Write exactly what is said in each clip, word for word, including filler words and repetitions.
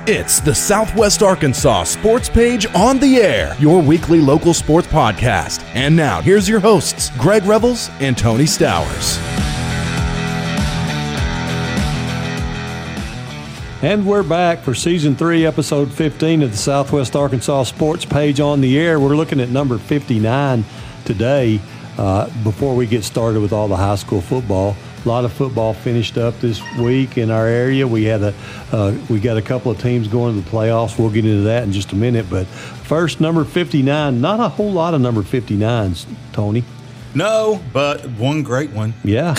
It's the Southwest Arkansas Sports Page on the Air, your weekly local sports podcast. And now, here's your hosts, Greg Revels and Tony Stowers. And we're back for Season three, Episode fifteen of the Southwest Arkansas Sports Page on the Air. We're looking at number fifty-nine today. Uh, before we get started with all the high school football, a lot of football finished up this week in our area. We had a uh, we got a couple of teams going to the playoffs. We'll get into that in just a minute. But first, number fifty-nine. Not a whole lot of number fifty-nines, Tony. No, but one great one. Yeah.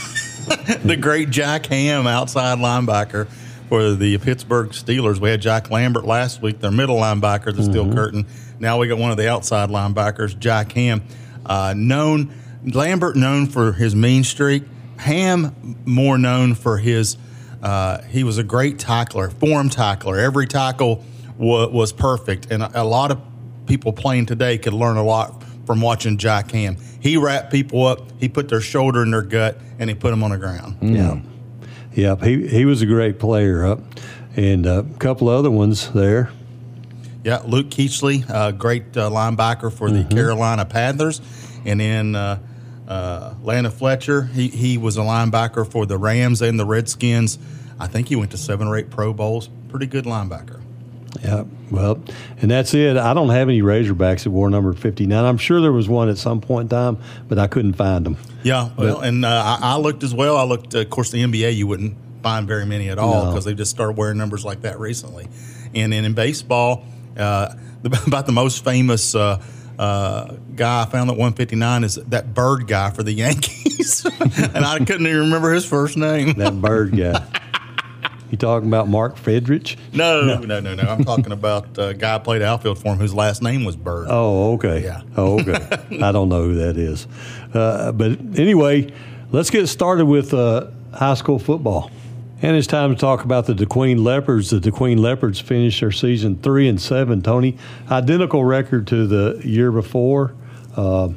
The great Jack Ham, outside linebacker for the Pittsburgh Steelers. We had Jack Lambert last week, their middle linebacker, the Steel Mm-hmm. Curtain. Now we got one of the outside linebackers, Jack Ham. Uh, known Lambert known for his mean streak. Ham more known for his. Uh, he was a great tackler, form tackler. Every tackle wa- was perfect, and a, a lot of people playing today could learn a lot from watching Jack Ham. He wrapped people up. He put their shoulder in their gut, and he put them on the ground. Yeah. Yeah, he he was a great player, up, and a couple of other ones there. Yeah, Luke Keachley, uh, great uh, linebacker for the Mm-hmm. Carolina Panthers, and then uh, uh, Landon Fletcher. He he was a linebacker for the Rams and the Redskins. I think he went to seven or eight Pro Bowls. Pretty good linebacker. Yeah, well, and that's it. I don't have any Razorbacks that wore number fifty-nine. I'm sure there was one at some point in time, but I couldn't find them. Yeah, well, and uh, I, I looked as well. I looked, uh, of course, the N B A, you wouldn't find very many at all because No. they just started wearing numbers like that recently. And then in baseball, uh, the, about the most famous uh, uh, guy I found at one fifty-nine is that Bird guy for the Yankees. And I couldn't even remember his first name. That Bird guy. You talking about Mark Fedrich? No, no, no, no, no. I'm talking about a guy who played outfield for him whose last name was Bird. Oh, okay. Yeah. Oh, okay. I don't know who that is. Uh, but anyway, let's get started with uh, high school football. And it's time to talk about the DeQueen Leopards. The DeQueen Leopards finished their season three and seven. Tony, identical record to the year before, uh,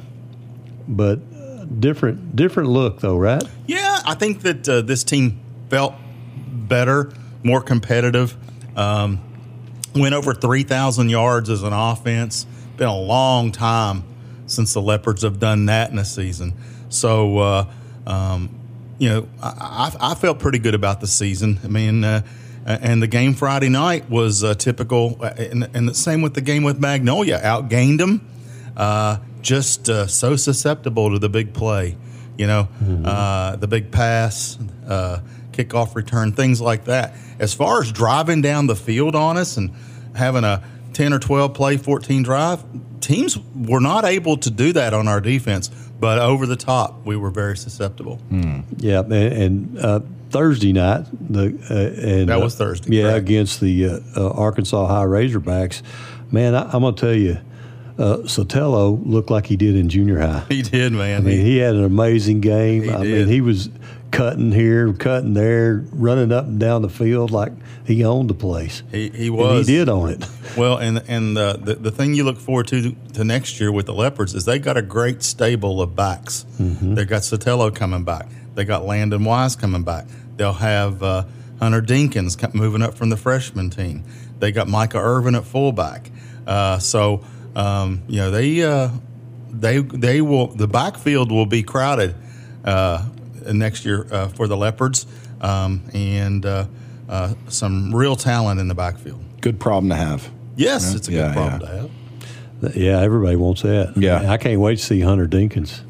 but different different look though, right? Yeah, I think that uh, this team felt better, more competitive. Um, went over three thousand yards as an offense. Been a long time since the Leopards have done that in a season. So, uh, um, you know, I, I, I felt pretty good about the season. I mean, uh, and the game Friday night was uh, typical. And, and the same with the game with Magnolia. Outgained them. Uh, just uh, so susceptible to the big play. You know, mm-hmm. uh, the big pass, uh, kickoff return, things like that. As far as driving down the field on us and having a ten or twelve play, fourteen drive, teams were not able to do that on our defense. But over the top, we were very susceptible. Mm. Yeah, and, and uh, Thursday night, the uh, and that was uh, Thursday. Yeah, correct. against the uh, uh, Arkansas High Razorbacks. Man, I, I'm gonna tell you, uh, Sotelo looked like he did in junior high. He did, man. I mean, he had an amazing game. He I did. mean, he was cutting here, cutting there, running up and down the field like he owned the place. He, he And was. he did own it. Well, and and uh, the the thing you look forward to to next year with the Leopards is they got a great stable of backs. Mm-hmm. They got Sotelo coming back. They got Landon Wise coming back. They'll have uh, Hunter Dinkins moving up from the freshman team. They got Micah Irvin at fullback. Uh, so um, you know they uh, they they will the backfield will be crowded uh, next year uh, for the Leopards, um, and uh, uh, some real talent in the backfild. Good problem to have. Yes, it's a Yeah, good problem yeah. to have. Yeah, everybody wants that. Yeah. I can't wait to see Hunter Dinkins.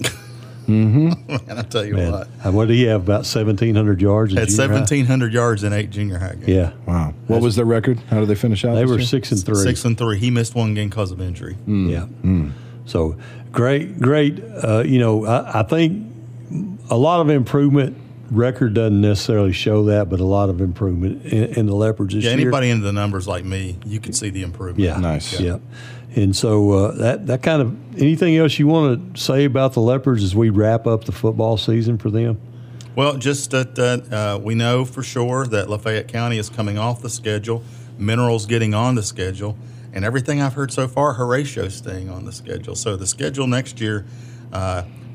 And I tell you Man, what, uh, what did he have? About seventeen hundred yards. In had junior high? seventeen hundred yards in eight junior high games. Yeah, Wow. What was their record? How did they finish out? they this were year? six and three. Six and three. He missed one game because of injury. Yeah. So great, great. Uh, you know, I, I think a lot of improvement. Record doesn't necessarily show that, but a lot of improvement in, in the Leopards this Yeah, year. anybody into the numbers like me, you could see the improvement. Yeah, Nice. Yeah, and so uh, that that kind of anything else you want to say about the Leopards as we wrap up the football season for them? Well, just that uh, uh, we know for sure that Lafayette County is coming off the schedule, Mineral's getting on the schedule, and everything I've heard so far, Horatio's staying on the schedule. So the schedule next year, uh,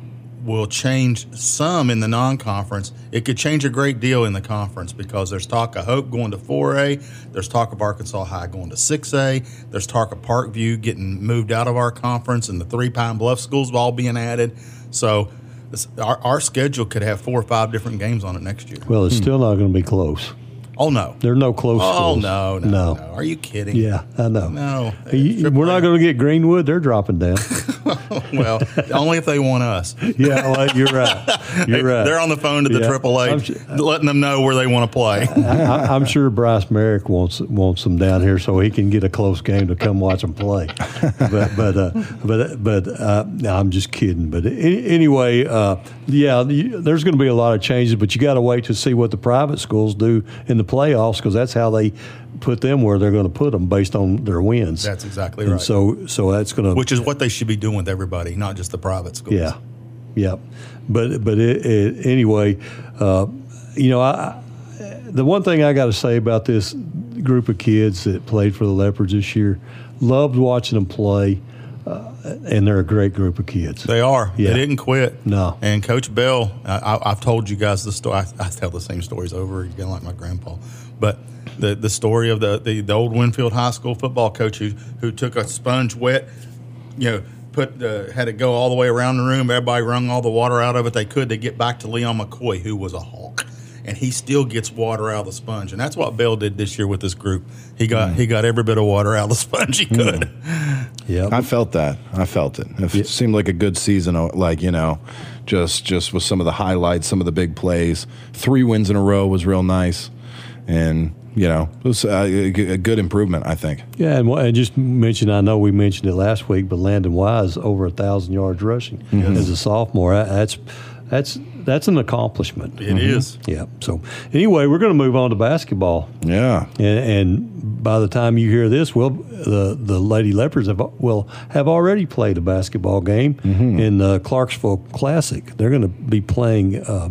will change some in the non-conference. It could change a great deal in the conference because there's talk of Hope going to four A. There's talk of Arkansas High going to six A. There's talk of Parkview getting moved out of our conference and the three Pine Bluff schools all being added. So this, our, our schedule could have four or five different games on it next year. Well, it's hmm. still not going to be close. Oh, no. There are no close oh, schools. No, no, no, no. Are you kidding? Yeah, I know. No. You, we're not going to get Greenwood. They're dropping down. Well, only if they want us. Yeah, well, you're right. You're right. They're on the phone to the yeah, triple A, sure, letting them know where they want to play. I, I'm sure Bryce Merrick wants wants them down here so he can get a close game to come watch them play. But but uh, but but uh, no, I'm just kidding. But anyway, uh, yeah, there's going to be a lot of changes, but you got to wait to see what the private schools do in the playoffs because that's how they put them where they're going to put them based on their wins. That's exactly and right. So, so that's going to, which is what they should be doing with everybody, not just the private schools. Yeah, yeah. But but it, it, anyway, uh, you know, I, the one thing I got to say about this group of kids that played for the Leopards this year, loved watching them play. Uh, and they're a great group of kids. They are. Yeah. They didn't quit. No. And Coach Bell, I, I've told you guys the story. I, I tell the same stories over again like my grandpa. But the the story of the, the, the old Winfield High School football coach who who took a sponge wet, you know, put uh, had it go all the way around the room. Everybody wrung all the water out of it they could to get back to Leon McCoy, who was a hawk. And he still gets water out of the sponge, and that's what Bell did this year with this group. He got mm. he got every bit of water out of the sponge he could. Mm. Yeah, I felt that. I felt it. It yeah. seemed like a good season. Like you know, just just with some of the highlights, some of the big plays. Three wins in a row was real nice, and you know, it was a, a good improvement, I think. Yeah, and I just mentioned. I know we mentioned it last week, but Landon Wise over a thousand yards rushing mm-hmm. as a sophomore. That's that's. That's an accomplishment. It mm-hmm. is. Yeah. So anyway, we're going to move on to basketball. Yeah. And, and by the time you hear this, we'll, the the Lady Leopards have, will have already played a basketball game mm-hmm. in the Clarksville Classic. They're going to be playing uh,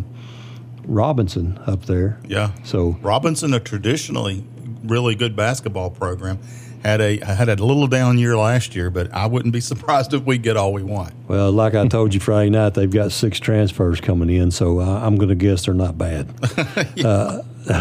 Robinson up there. Yeah. So Robinson, a traditionally really good basketball program. Had a had a little down year last year, but I wouldn't be surprised if we get all we want. Well, like I told you Friday night, they've got six transfers coming in, so uh, I'm going to guess they're not bad. uh,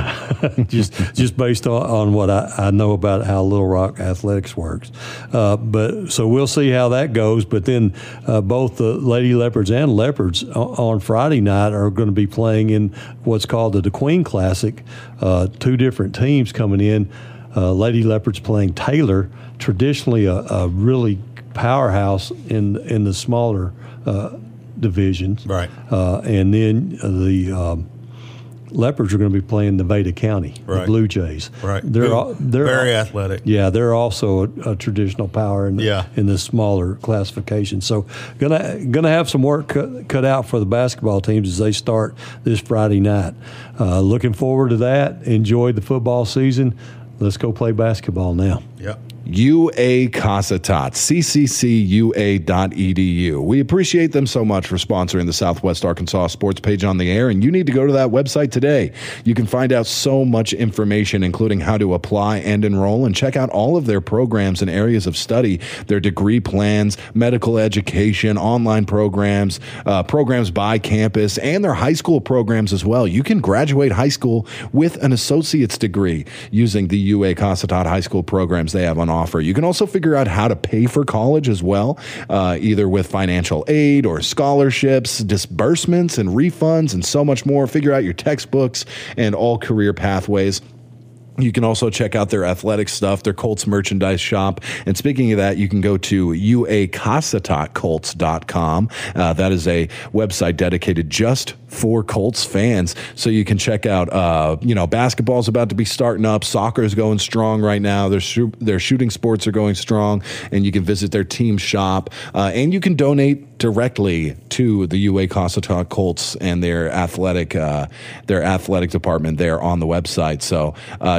just just based on, on what I, I know about how Little Rock athletics works. Uh, but so we'll see how that goes. But then uh, both the Lady Leopards and Leopards on Friday night are going to be playing in what's called the DeQueen Classic. Uh, two different teams coming in. Uh, Lady Leopards playing Taylor, traditionally a, a really powerhouse in in the smaller uh, divisions. Right. Uh, and then the um, Leopards are going to be playing Nevada County, right. the Blue Jays. Right. They're all, they're very all, athletic. Yeah, they're also a, a traditional power in the, yeah. in the smaller classification. So gonna gonna have some work cut, cut out for the basketball teams as they start this Friday night. Uh, looking forward to that. Enjoyed the football season. Let's go play basketball now. Yep. U A Cossatot, C C C U A dot E D U. We appreciate them so much for sponsoring the Southwest Arkansas Sports Page on the Air, and you need to go to that website today. You can find out so much information, including how to apply and enroll, and check out all of their programs and areas of study, their degree plans, medical education, online programs, uh, programs by campus, and their high school programs as well. You can graduate high school with an associate's degree using the U A Cossatot high school programs they have on offer. You can also figure out how to pay for college as well, uh, either with financial aid or scholarships, disbursements and refunds, and so much more. Figure out your textbooks and all career pathways. You can also check out their athletic stuff, their Colts merchandise shop. And speaking of that, you can go to U A Cossatot Colts dot com. Uh, that is a website dedicated just for Colts fans. So you can check out, uh, you know, basketball's about to be starting up. Soccer is going strong right now. Their, sh- their shooting sports are going strong. And you can visit their team shop. Uh, and you can donate directly to the U A Cossatot Colts and their athletic, uh, their athletic department there on the website. So, uh,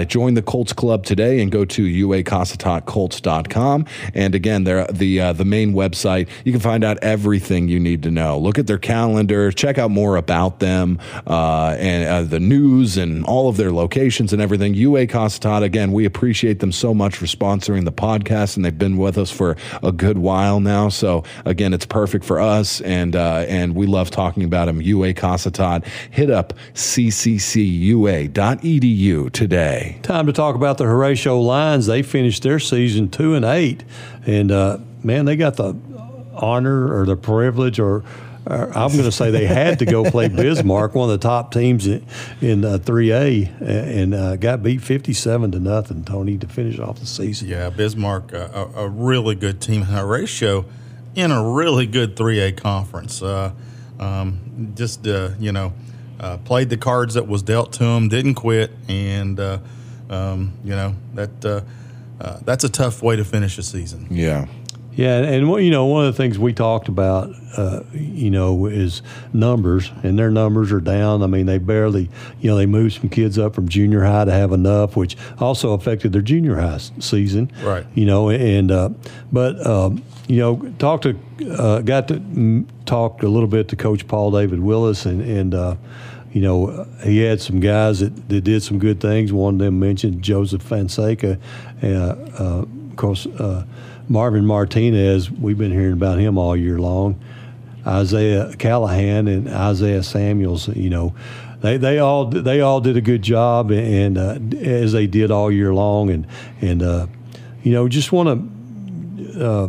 uh, join the Colts Club today and go to U A Cossatot Colts dot com. And again, they're the uh, the main website. You can find out everything you need to know. Look at their calendar, check out more about them, uh, and uh, the news and all of their locations and everything. U A Cossatot, again, we appreciate them so much for sponsoring the podcast, and they've been with us for a good while now. So again, it's perfect for us, and uh, and we love talking about them. U A Cossatot. Hit up C C C U A dot E D U today. Time to talk about the Horatio Lions. They finished their season two and eight, and uh, man, they got the honor or the privilege, or, or I'm going to say they had to go play Bismarck, one of the top teams in, in uh, three A, and uh, got beat fifty-seven to nothing. Tony, to finish off the season. Yeah, Bismarck, uh, a, a really good team. Horatio in a really good three A conference. Uh, um, just uh, you know. Uh, played the cards that was dealt to him, didn't quit, and uh, um, you know that uh, uh, that's a tough way to finish a season. Yeah, yeah, and you know one of the things we talked about, uh, you know, is numbers, and their numbers are down. I mean, they barely, you know, they moved some kids up from junior high to have enough, which also affected their junior high season. Right. You know, and uh, but um, you know, talked to uh, got to mm, talk a little bit to Coach Paul David Willis, and and. Uh, You know, he had some guys that, that did some good things. One of them mentioned Joseph Fonseca. Uh, uh, of course, uh, Marvin Martinez, we've been hearing about him all year long. Isaiah Callahan and Isaiah Samuels, you know, they, they all they all did a good job, and uh, as they did all year long. And, and uh, you know, just want to uh,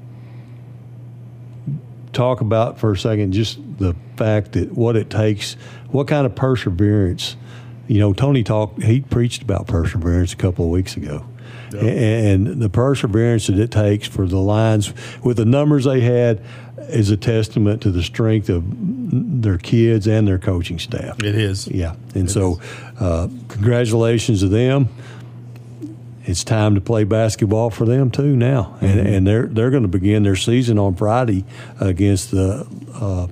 talk about for a second just the fact that what it takes, what kind of perseverance. You know, Tony talked, he preached about perseverance a couple of weeks ago. Yep. And the perseverance that it takes for the Lions, with the numbers they had, is a testament to the strength of their kids and their coaching staff. It is. Yeah. And it so uh, congratulations to them. It's time to play basketball for them too now, mm-hmm. and and they're they're going to begin their season on Friday against the uh,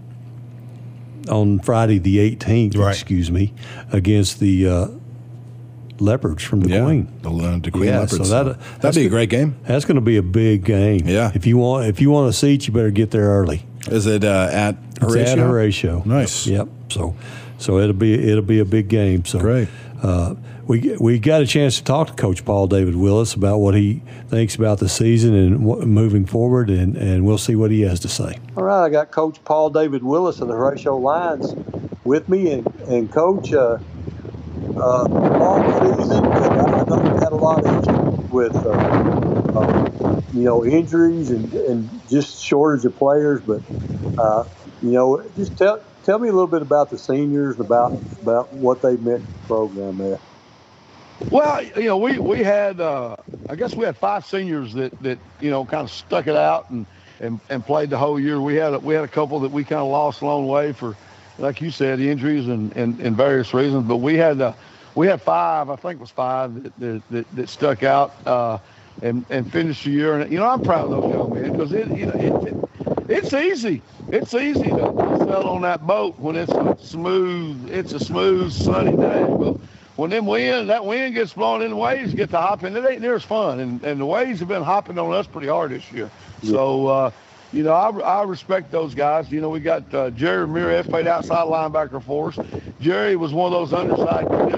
on Friday the eighteenth. Right. Excuse me, against the uh, Leopards from the yeah, Queen. The, uh, the Queen yeah, Leopards. So that, that'd be a great game. That's going to be a big game. Yeah. If you want if you want a seat, you better get there early. Is it uh, at Horatio? It's at Horatio. Nice. Yep. So so it'll be it'll be a big game. So great. Uh, we we got a chance to talk to Coach Paul David Willis about what he thinks about the season and what, moving forward, and, and we'll see what he has to say. All right, I got Coach Paul David Willis of the Horatio Lions with me, and and Coach, uh, uh, long season, and I know we had a lot of issues with uh, uh, you know injuries and and just shortage of players, but uh, you know just tell. Tell me a little bit about the seniors, about about what they meant to the program there. Well, you know, we we had, uh, I guess we had five seniors that, that you know, kind of stuck it out and, and, and played the whole year. We had a, we had a couple that we kind of lost along the way for, like you said, injuries and, and, and various reasons. But we had uh, we had five, I think it was five that that, that, that stuck out uh, and and finished the year. And you know, I'm proud of those young men because it you know it, it it's easy. It's easy to sail on that boat when it's a smooth, it's a smooth, sunny day. But when them wind, that wind gets blowing in, the waves get to hopping, it ain't near as fun. And, and the waves have been hopping on us pretty hard this year. Yeah. So, uh, you know, I, I respect those guys. You know, we got uh, Jerry Ramirez played outside linebacker for us. Jerry was one of those undersized kids.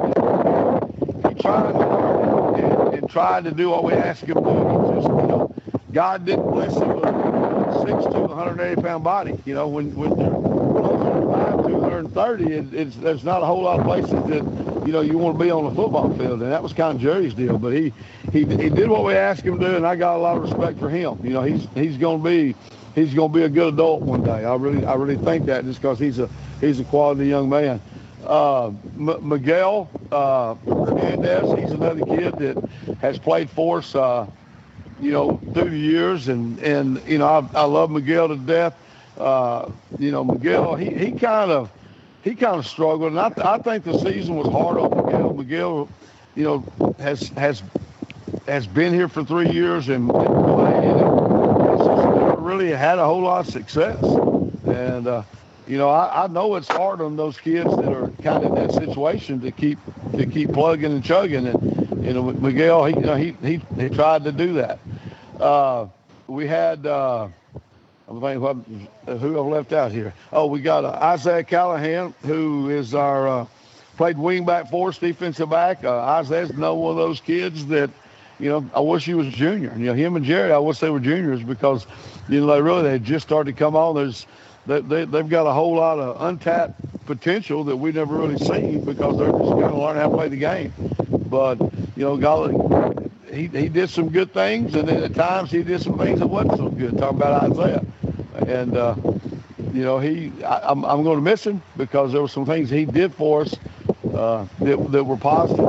He tried to learn and, and tried to do what we asked him to do. He just, you know, God didn't bless him with a six to one hundred eighty pound body. You know, when when you're one oh five, two hundred thirty, it, it's there's not a whole lot of places that, you know, you want to be on the football field, and that was kind of Jerry's deal. But he he he did what we asked him to do, and I got a lot of respect for him. You know, he's he's going to be he's going to be a good adult one day. I really I really think that, just because he's a he's a quality young man. Uh, M- Miguel uh, Hernandez, he's another kid that has played for us. Uh, you know, through the years, and, and you know, I, I love Miguel to death. Uh, you know, Miguel, he, he kind of he kind of struggled, and I, th- I think the season was hard on Miguel. Miguel, you know, has has has been here for three years and, and played, and it's just never really had a whole lot of success. And uh, you know, I, I know it's hard on those kids that are kind of in that situation to keep to keep plugging and chugging. And you know, Miguel, he you know, he, he he tried to do that. Uh, we had uh, I'm thinking what, who I've left out here. Oh, we got uh, Isaiah Callahan, who is our uh, played wingback for us, defensive back. Uh, Isaiah's another one of those kids that, you know, I wish he was a junior. You know, him and Jared, I wish they were juniors because, you know, they really they just started to come on. There's they, they they've got a whole lot of untapped potential that we never really seen because they're just going to learn how to play the game. But you know, golly, he he did some good things, and then at times he did some things that wasn't so good. Talking about Isaiah, and uh, you know, he I, I'm I'm going to miss him because there were some things he did for us uh, that that were positive.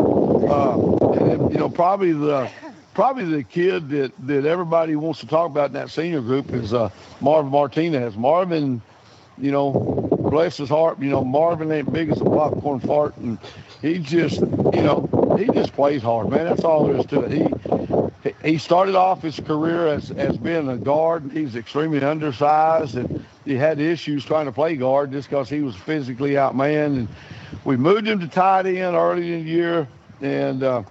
Uh, and, you know, probably the probably the kid that, that everybody wants to talk about in that senior group is uh, Marvin Martinez. Marvin, you know, bless his heart, you know, Marvin ain't big as a popcorn fart, and he just, you know, he just plays hard, man. That's all there is to it. He he started off his career as, as being a guard. He's extremely undersized, and he had issues trying to play guard just because he was physically outmanned. And we moved him to tight end early in the year, and uh,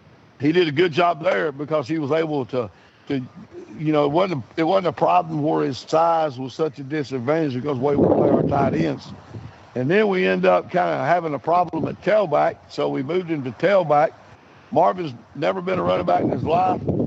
he did a good job there because he was able to, to, you know, it wasn't it wasn't a problem where his size was such a disadvantage because the way we play our tight ends. And then we end up kind of having a problem at tailback, so we moved him to tailback. Marvin's never been a running back in his life. Uh,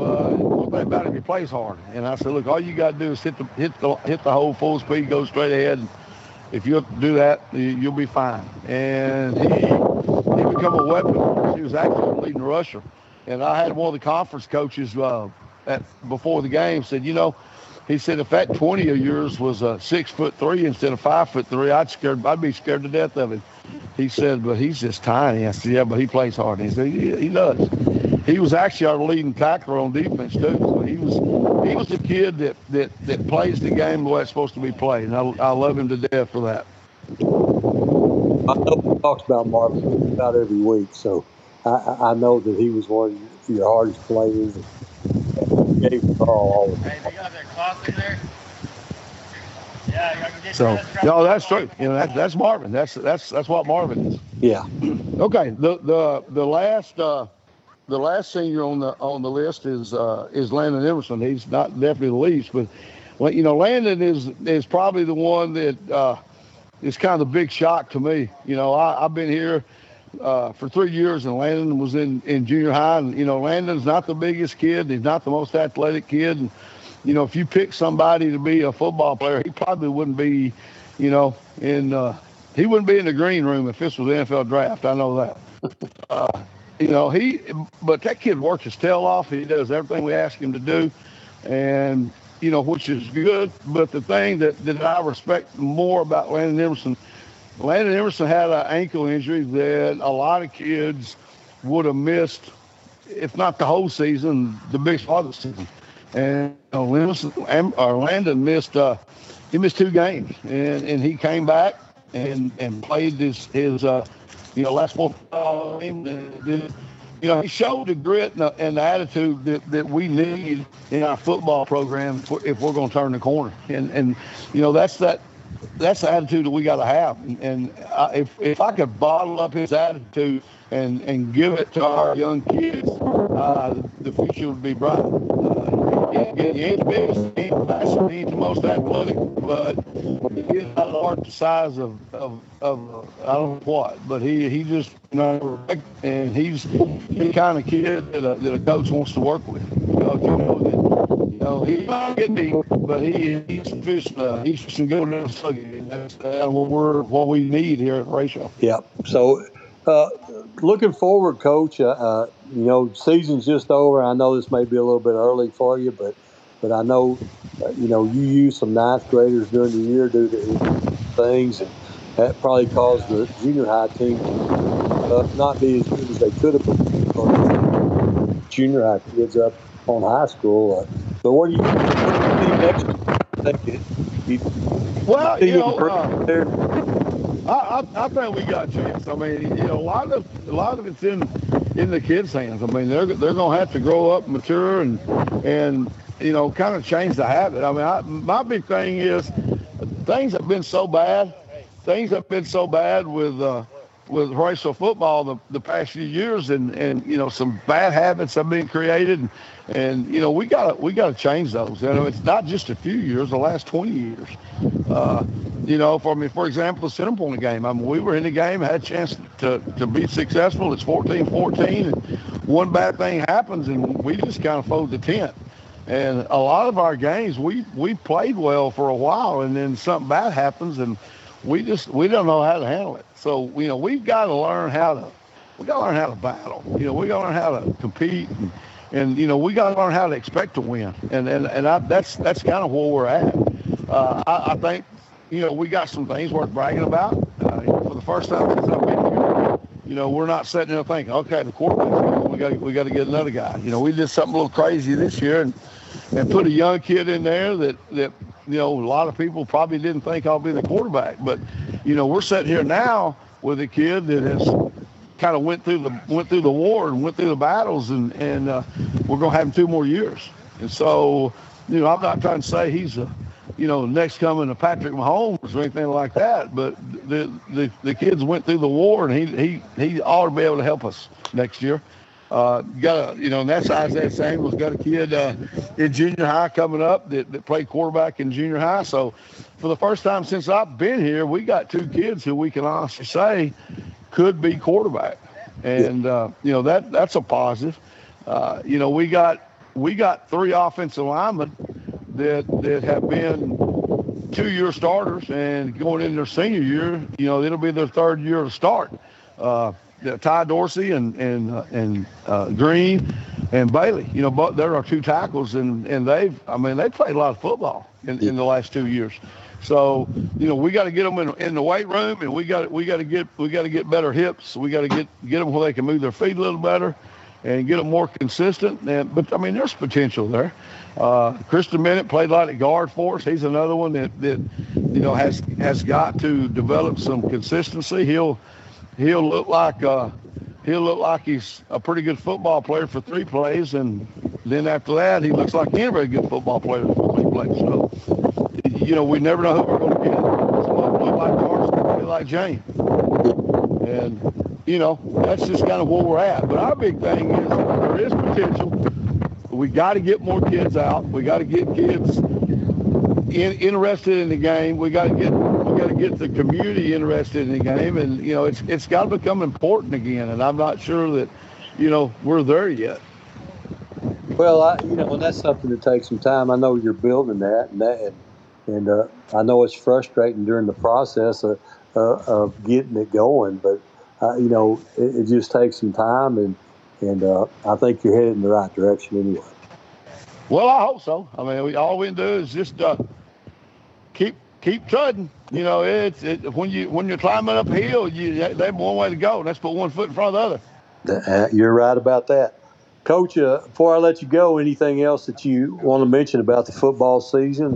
one thing about him, he plays hard. And I said, look, all you got to do is hit the hit the hit the hole full speed, go straight ahead. And if you do that, you'll be fine. And he he become a weapon. He was actually a leading rusher. And I had one of the conference coaches uh, at before the game said, you know, he said, if that twenty of yours was a six foot three instead of five foot three, I'd scared, I'd be scared to death of him. He said, but he's just tiny. I said, yeah, but he plays hard. And he said, he, he does. He was actually our leading tackler on defense too. So he was, he was the kid that that that plays the game the way it's supposed to be played, and I, I love him to death for that. I know he talks about Marvin about every week, so I, I know that he was one of your hardest players. And gave it all, all the time. Hey, they got their cloth in there. Yeah, I can get So, that. no, that's true. You know, that, that's Marvin. That's that's that's what Marvin is. Yeah. Okay. The the the last uh, the last senior on the on the list is uh, is Landon Emerson. He's not definitely the least, but well, you know, Landon is is probably the one that uh, is kind of the big shock to me. You know, I, I've been here uh, for three years, and Landon was in, in junior high. And you know, Landon's not the biggest kid. He's not the most athletic kid. And you know, if you pick somebody to be a football player, he probably wouldn't be, you know, in uh, he wouldn't be in the green room if this was the N F L draft. I know that. Uh, you know, he, but that kid works his tail off. He does everything we ask him to do, and you know, which is good. But the thing that, that I respect more about Landon Emerson, Landon Emerson had an ankle injury that a lot of kids would have missed, if not the whole season, the biggest part of the season. And you know, Emerson, or Landon missed, uh, he missed two games, and, and he came back and, and played his his uh, you know last football game. And, you know, he showed the grit and the, and the attitude that, that we need in our football program if we're, if we're going to turn the corner. And and you know that's that. That's the attitude that we got to have. And, and I, if if I could bottle up his attitude and, and give it to our young kids, uh, the future would be bright. Uh, he ain't the biggest, he ain't the fastest, he ain't the most athletic, but he's not large the size of, of, of uh, I don't know what. But he, he just, you know, and he's the kind of kid that a, that a coach wants to work with. Because, you know, that, you know, he might get deep, but he he's just uh, he's just good enough to and that's uh, what we're what we need here at Ratio. Yeah. So, uh, looking forward, Coach. Uh, uh, you know, season's just over. I know this may be a little bit early for you, but but I know uh, you know you used some ninth graders during the year due to things, and that probably caused the junior high team to uh, not be as good as they could have been. Junior high kids up on high school. Uh, but what do you think next year? You, well, you know, uh, I, I I think we got a chance. I mean, you know, a lot of a lot of it's in in the kids' hands. I mean, they're they're gonna have to grow up, mature, and and you know, kind of change the habit. I mean, I, my big thing is things have been so bad. Things have been so bad with uh, with racial football the, the past few years, and, and you know some bad habits have been created, and, and you know we got we got to change those. You know, it's not just a few years; the last twenty years. Uh, you know, for me, for example, the Centerpoint game. I mean, we were in the game, had a chance to to be successful. It's fourteen fourteen, and one bad thing happens, and we just kind of fold the tent. And a lot of our games, we we played well for a while, and then something bad happens, and we just we don't know how to handle it. So you know we've got to learn how to we got to learn how to battle. You know we got to learn how to compete, and, and you know we got to learn how to expect to win. And and and I, that's that's kind of where we're at. Uh, I, I think you know we got some things worth bragging about. Uh, you know, for the first time since I've been here, you know we're not sitting there thinking, okay, the quarterback's we got we got to get another guy. You know we did something a little crazy this year, and and put a young kid in there that that. You know, a lot of people probably didn't think I'll be the quarterback, but you know, we're sitting here now with a kid that has kind of went through the went through the war and went through the battles, and and uh, we're gonna have him two more years. And so, you know, I'm not trying to say he's a, you know, next coming to Patrick Mahomes or anything like that, but the the the kids went through the war, and he he he ought to be able to help us next year. Uh, got a, you know, and that's Isaiah Samuel's got a kid uh, in junior high coming up that, that played quarterback in junior high. So for the first time since I've been here, we got two kids who we can honestly say could be quarterback. And, uh, you know, that that's a positive. Uh, you know, we got we got three offensive linemen that that have been two-year starters, and going into their senior year, you know, it'll be their third year to start. Uh, Ty Dorsey and and uh, and uh, Green and Bailey, you know, but there are two tackles, and, and they've, I mean, they played a lot of football in, in the last two years. So, you know, we got to get them in, in the weight room, and we got we got to get we got to get better hips. We got to get get them where they can move their feet a little better, and get them more consistent. And but I mean, there's potential there. Uh, Christian Bennett played a lot at guard for us. He's another one that that you know has has got to develop some consistency. He'll He'll look like uh, he'll look like he's a pretty good football player for three plays, and then after that, he looks like any very good football player for three plays. So, you know, we never know who we're going to get. Some look like Carson, some play like James, and you know that's just kind of where we're at. But our big thing is there is potential. We got to get more kids out. We got to get kids in, interested in the game. We got to get. Got to get the community interested in the game, and you know it's it's got to become important again. And I'm not sure that you know we're there yet. Well, I, you know, and that's something that takes some time. I know you're building that, and that, and, and uh, I know it's frustrating during the process of, uh, of getting it going. But uh, you know, it, it just takes some time, and and uh, I think you're headed in the right direction anyway. Well, I hope so. I mean, we, all we can do is just uh, keep. Keep trudging. You know, it's it, when you when you're climbing up a hill, you they have one way to go, and that's put one foot in front of the other. Uh, you're right about that, Coach. Uh, before I let you go, anything else that you want to mention about the football season?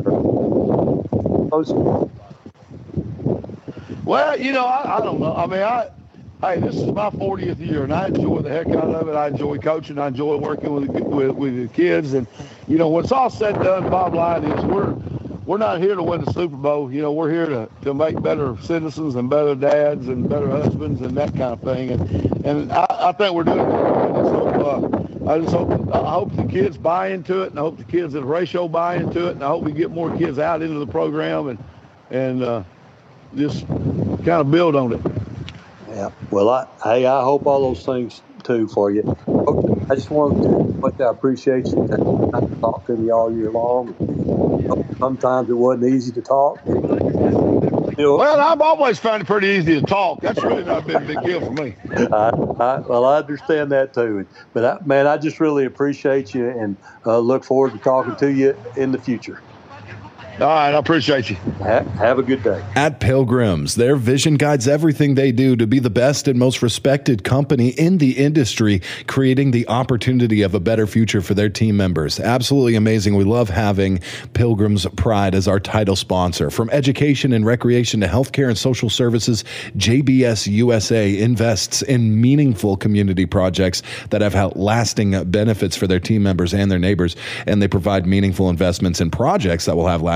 Well, you know, I, I don't know. I mean, I hey, this is my fortieth year, and I enjoy the heck out of it. I enjoy coaching. I enjoy working with with, with the kids, and you know, when it's all said and done, bottom line is we're. We're not here to win the Super Bowl. You know, we're here to, to make better citizens and better dads and better husbands and that kind of thing. And and I, I think we're doing it. I just hope, uh, I just hope I hope the kids buy into it, and I hope the kids at Ratio buy into it, and I hope we get more kids out into the program and and uh, just kind of build on it. Yeah. Well, I hey, I hope all those things too for you. I just wanted to I appreciate you talking to me all year long. Sometimes it wasn't easy to talk. You know, well, I've always found it pretty easy to talk. That's really not been a big deal for me. I, I, well, I understand that too. But, I, man, I just really appreciate you and uh, look forward to talking to you in the future. All right, I appreciate you. Ha- have a good day. At Pilgrims, their vision guides everything they do to be the best and most respected company in the industry, creating the opportunity of a better future for their team members. Absolutely amazing. We love having Pilgrims Pride as our title sponsor. From education and recreation to healthcare and social services, J B S U S A invests in meaningful community projects that have had lasting benefits for their team members and their neighbors, and they provide meaningful investments in projects that will have lasting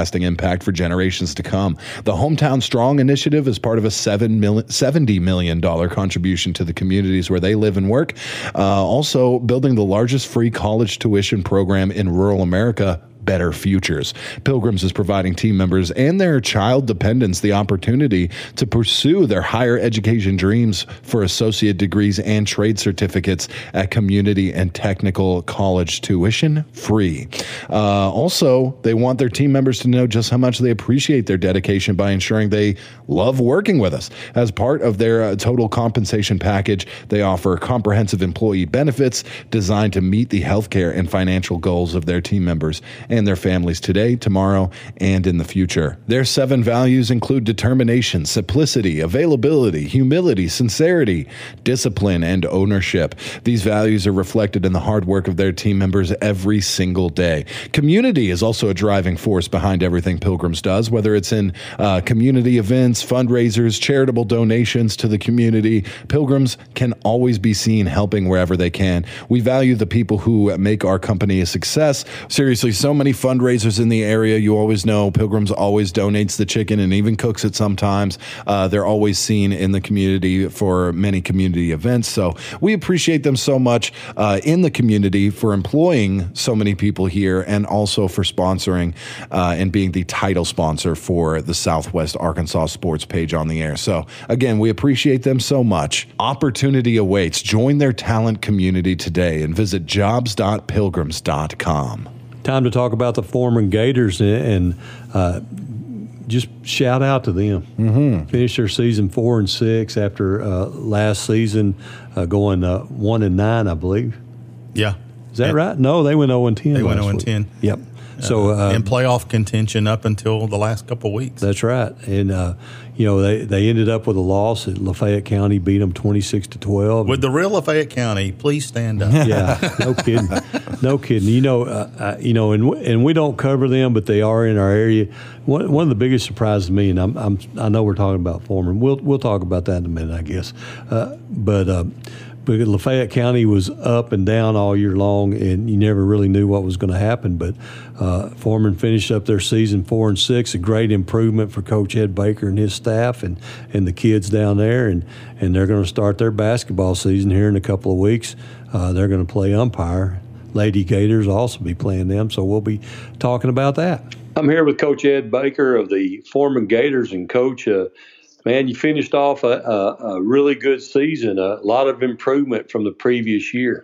lasting impact for generations to come. The Hometown Strong initiative is part of a seventy million dollars contribution to the communities where they live and work. Uh, also, building the largest free college tuition program in rural America, Better Futures. Pilgrims is providing team members and their child dependents the opportunity to pursue their higher education dreams for associate degrees and trade certificates at community and technical college tuition free. Uh, also, they want their team members to know just how much they appreciate their dedication by ensuring they love working with us. As part of their uh, total compensation package, they offer comprehensive employee benefits designed to meet the healthcare and financial goals of their team members and their families today, tomorrow, and in the future. Their seven values include determination, simplicity, availability, humility, sincerity, discipline, and ownership. These values are reflected in the hard work of their team members every single day. Community is also a driving force behind everything Pilgrims does, whether it's in uh, community events, fundraisers, charitable donations to the community. Pilgrims can always be seen helping wherever they can. We value the people who make our company a success. Seriously, so many fundraisers in the area. You always know Pilgrims always donates the chicken and even cooks it sometimes. Uh, they're always seen in the community for many community events. So we appreciate them so much uh, in the community for employing so many people here and also for sponsoring uh, and being the title sponsor for the Southwest Arkansas Sports Page on the Air. So again, we appreciate them so much. Opportunity awaits. Join their talent community today and visit jobs dot pilgrims dot com. Time to talk about the Foreman Gators and uh, just shout out to them. Mm-hmm. Finished their season four and six after uh, last season uh, going uh, one and nine, I believe. Yeah, is that yeah. right? No, they went zero and ten. They went zero and ten. Yep. So uh, in playoff contention up until the last couple of weeks. That's right, and uh, you know they, they ended up with a loss at Lafayette County, beat them twenty-six to twelve. With the real Lafayette County, please stand up. Yeah, no kidding, no kidding. You know, uh, uh, you know, and and we don't cover them, but they are in our area. One one of the biggest surprises to me, and I'm, I'm I know we're talking about Foreman. We'll we'll talk about that in a minute, I guess. Uh, but. Uh, But Lafayette County was up and down all year long, and you never really knew what was going to happen. But uh, Foreman finished up their season four and six, a great improvement for Coach Ed Baker and his staff and, and the kids down there. And, and they're going to start their basketball season here in a couple of weeks. Uh, they're going to play umpire. Lady Gators will also be playing them, so we'll be talking about that. I'm here with Coach Ed Baker of the Foreman Gators, and Coach, uh, man, you finished off a, a, a really good season, a lot of improvement from the previous year.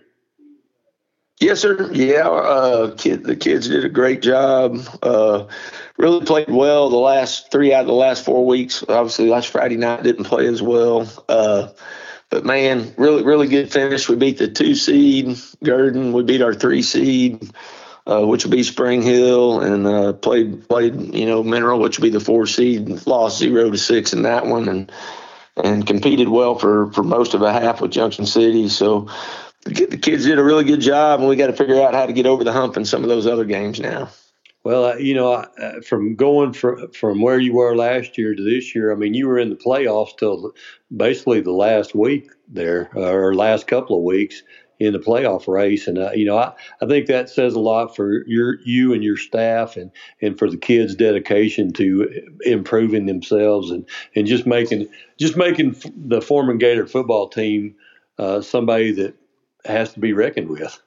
Yes, sir. Yeah, uh, kid, the kids did a great job. Uh, really played well the last three out of the last four weeks. Obviously, last Friday night didn't play as well. Uh, but, man, really, really good finish. We beat the two seed, Gurdon. We beat our three seed, uh, which will be Spring Hill, and uh, played, played, you know, Mineral, which will be the four seed, lost zero to six in that one, and and competed well for, for most of a half with Junction City. So the, the kids did a really good job, and we got to figure out how to get over the hump in some of those other games now. Well, uh, you know, uh, from going from from where you were last year to this year, I mean, you were in the playoffs till basically the last week there, uh, or last couple of weeks in the playoff race. And, uh, you know, I, I think that says a lot for your you and your staff and, and for the kids' dedication to improving themselves and, and just making just making the Foreman Gator football team uh, somebody that has to be reckoned with.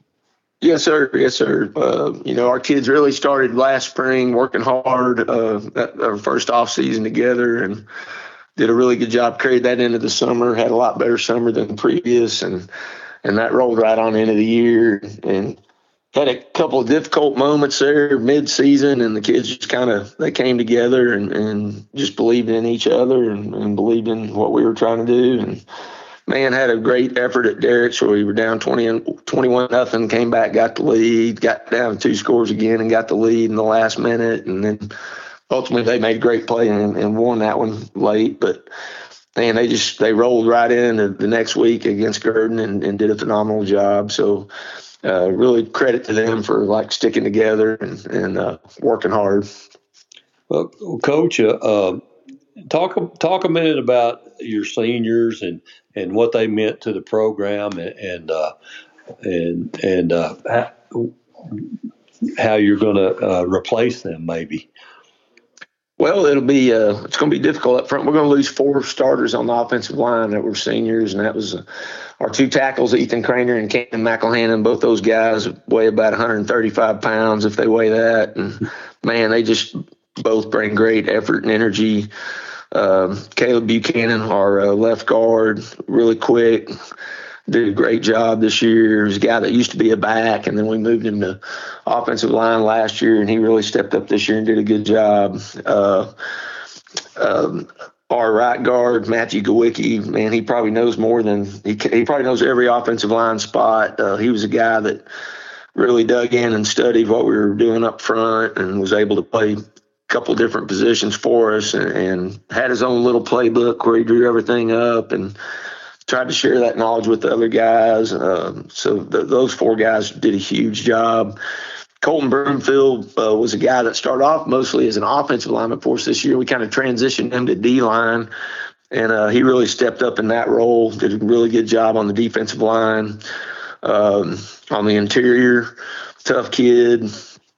Yes, sir. Yes, sir. Uh, you know, our kids really started last spring working hard, uh, our first off season together, and did a really good job, carried that into the summer, had a lot better summer than previous, and and that rolled right on into the year, and had a couple of difficult moments there mid-season, and the kids just kind of, they came together and, and just believed in each other and, and believed in what we were trying to do. And man, had a great effort at Derrick's where we were down twenty, twenty-one nothing, came back, got the lead, got down two scores again and got the lead in the last minute. And then ultimately they made a great play and, and won that one late. But man, they just, they rolled right in the next week against Gurdon and, and did a phenomenal job. So uh, really credit to them for like sticking together and, and uh, working hard. Well, Coach, uh, uh, talk, talk a minute about your seniors and, and what they meant to the program and, and, uh, and, and uh, how you're going to uh, replace them maybe. Well, it'll be uh, it's going to be difficult up front. We're going to lose four starters on the offensive line that were seniors, and that was uh, our two tackles, Ethan Craner and Camden McElhannon. Both those guys weigh about one hundred thirty-five pounds if they weigh that, and man, they just both bring great effort and energy. Um, Caleb Buchanan, our uh, left guard, really quick. Did a great job this year. He's a guy that used to be a back, and then we moved him to offensive line last year, and he really stepped up this year and did a good job. Uh, um, our right guard, Matthew Gawicki, man, he probably knows more than he, he probably knows every offensive line spot. Uh, he was a guy that really dug in and studied what we were doing up front and was able to play a couple different positions for us, and, and had his own little playbook where he drew everything up and tried to share that knowledge with the other guys. Um, so the, those four guys did a huge job. Colton Broomfield uh, was a guy that started off mostly as an offensive lineman for us this year. We kind of transitioned him to D-line, and uh, he really stepped up in that role, did a really good job on the defensive line. Um, on the interior, tough kid.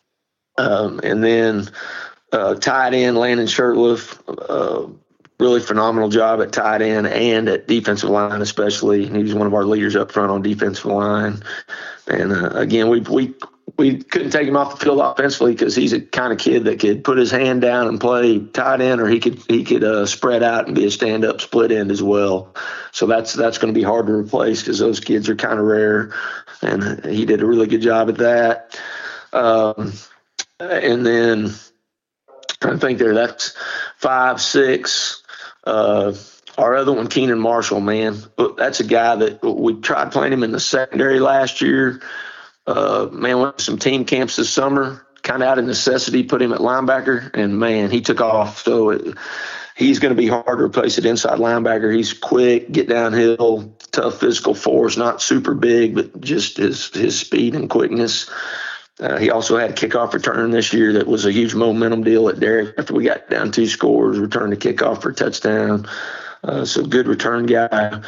Um, and then uh, tight end, Landon Shirtliff, uh, really phenomenal job at tight end and at defensive line, especially. He was one of our leaders up front on defensive line. And uh, again, we we we couldn't take him off the field offensively because he's a kind of kid that could put his hand down and play tight end, or he could he could uh, spread out and be a stand up split end as well. So that's that's going to be hard to replace because those kids are kind of rare. And he did a really good job at that. Um, and then trying to think there, that's five, six. Uh, our other one, Keenan Marshall, man, that's a guy that we tried playing him in the secondary last year. Uh, man, went to some team camps this summer, kind of out of necessity, put him at linebacker, and man, he took off. So it, he's going to be hard to replace at inside linebacker. He's quick, get downhill, tough physical force, not super big, but just his his speed and quickness. Uh, he also had a kickoff return this year that was a huge momentum deal at Derrick after we got down two scores, returned the kickoff for a touchdown. Uh, so good return guy.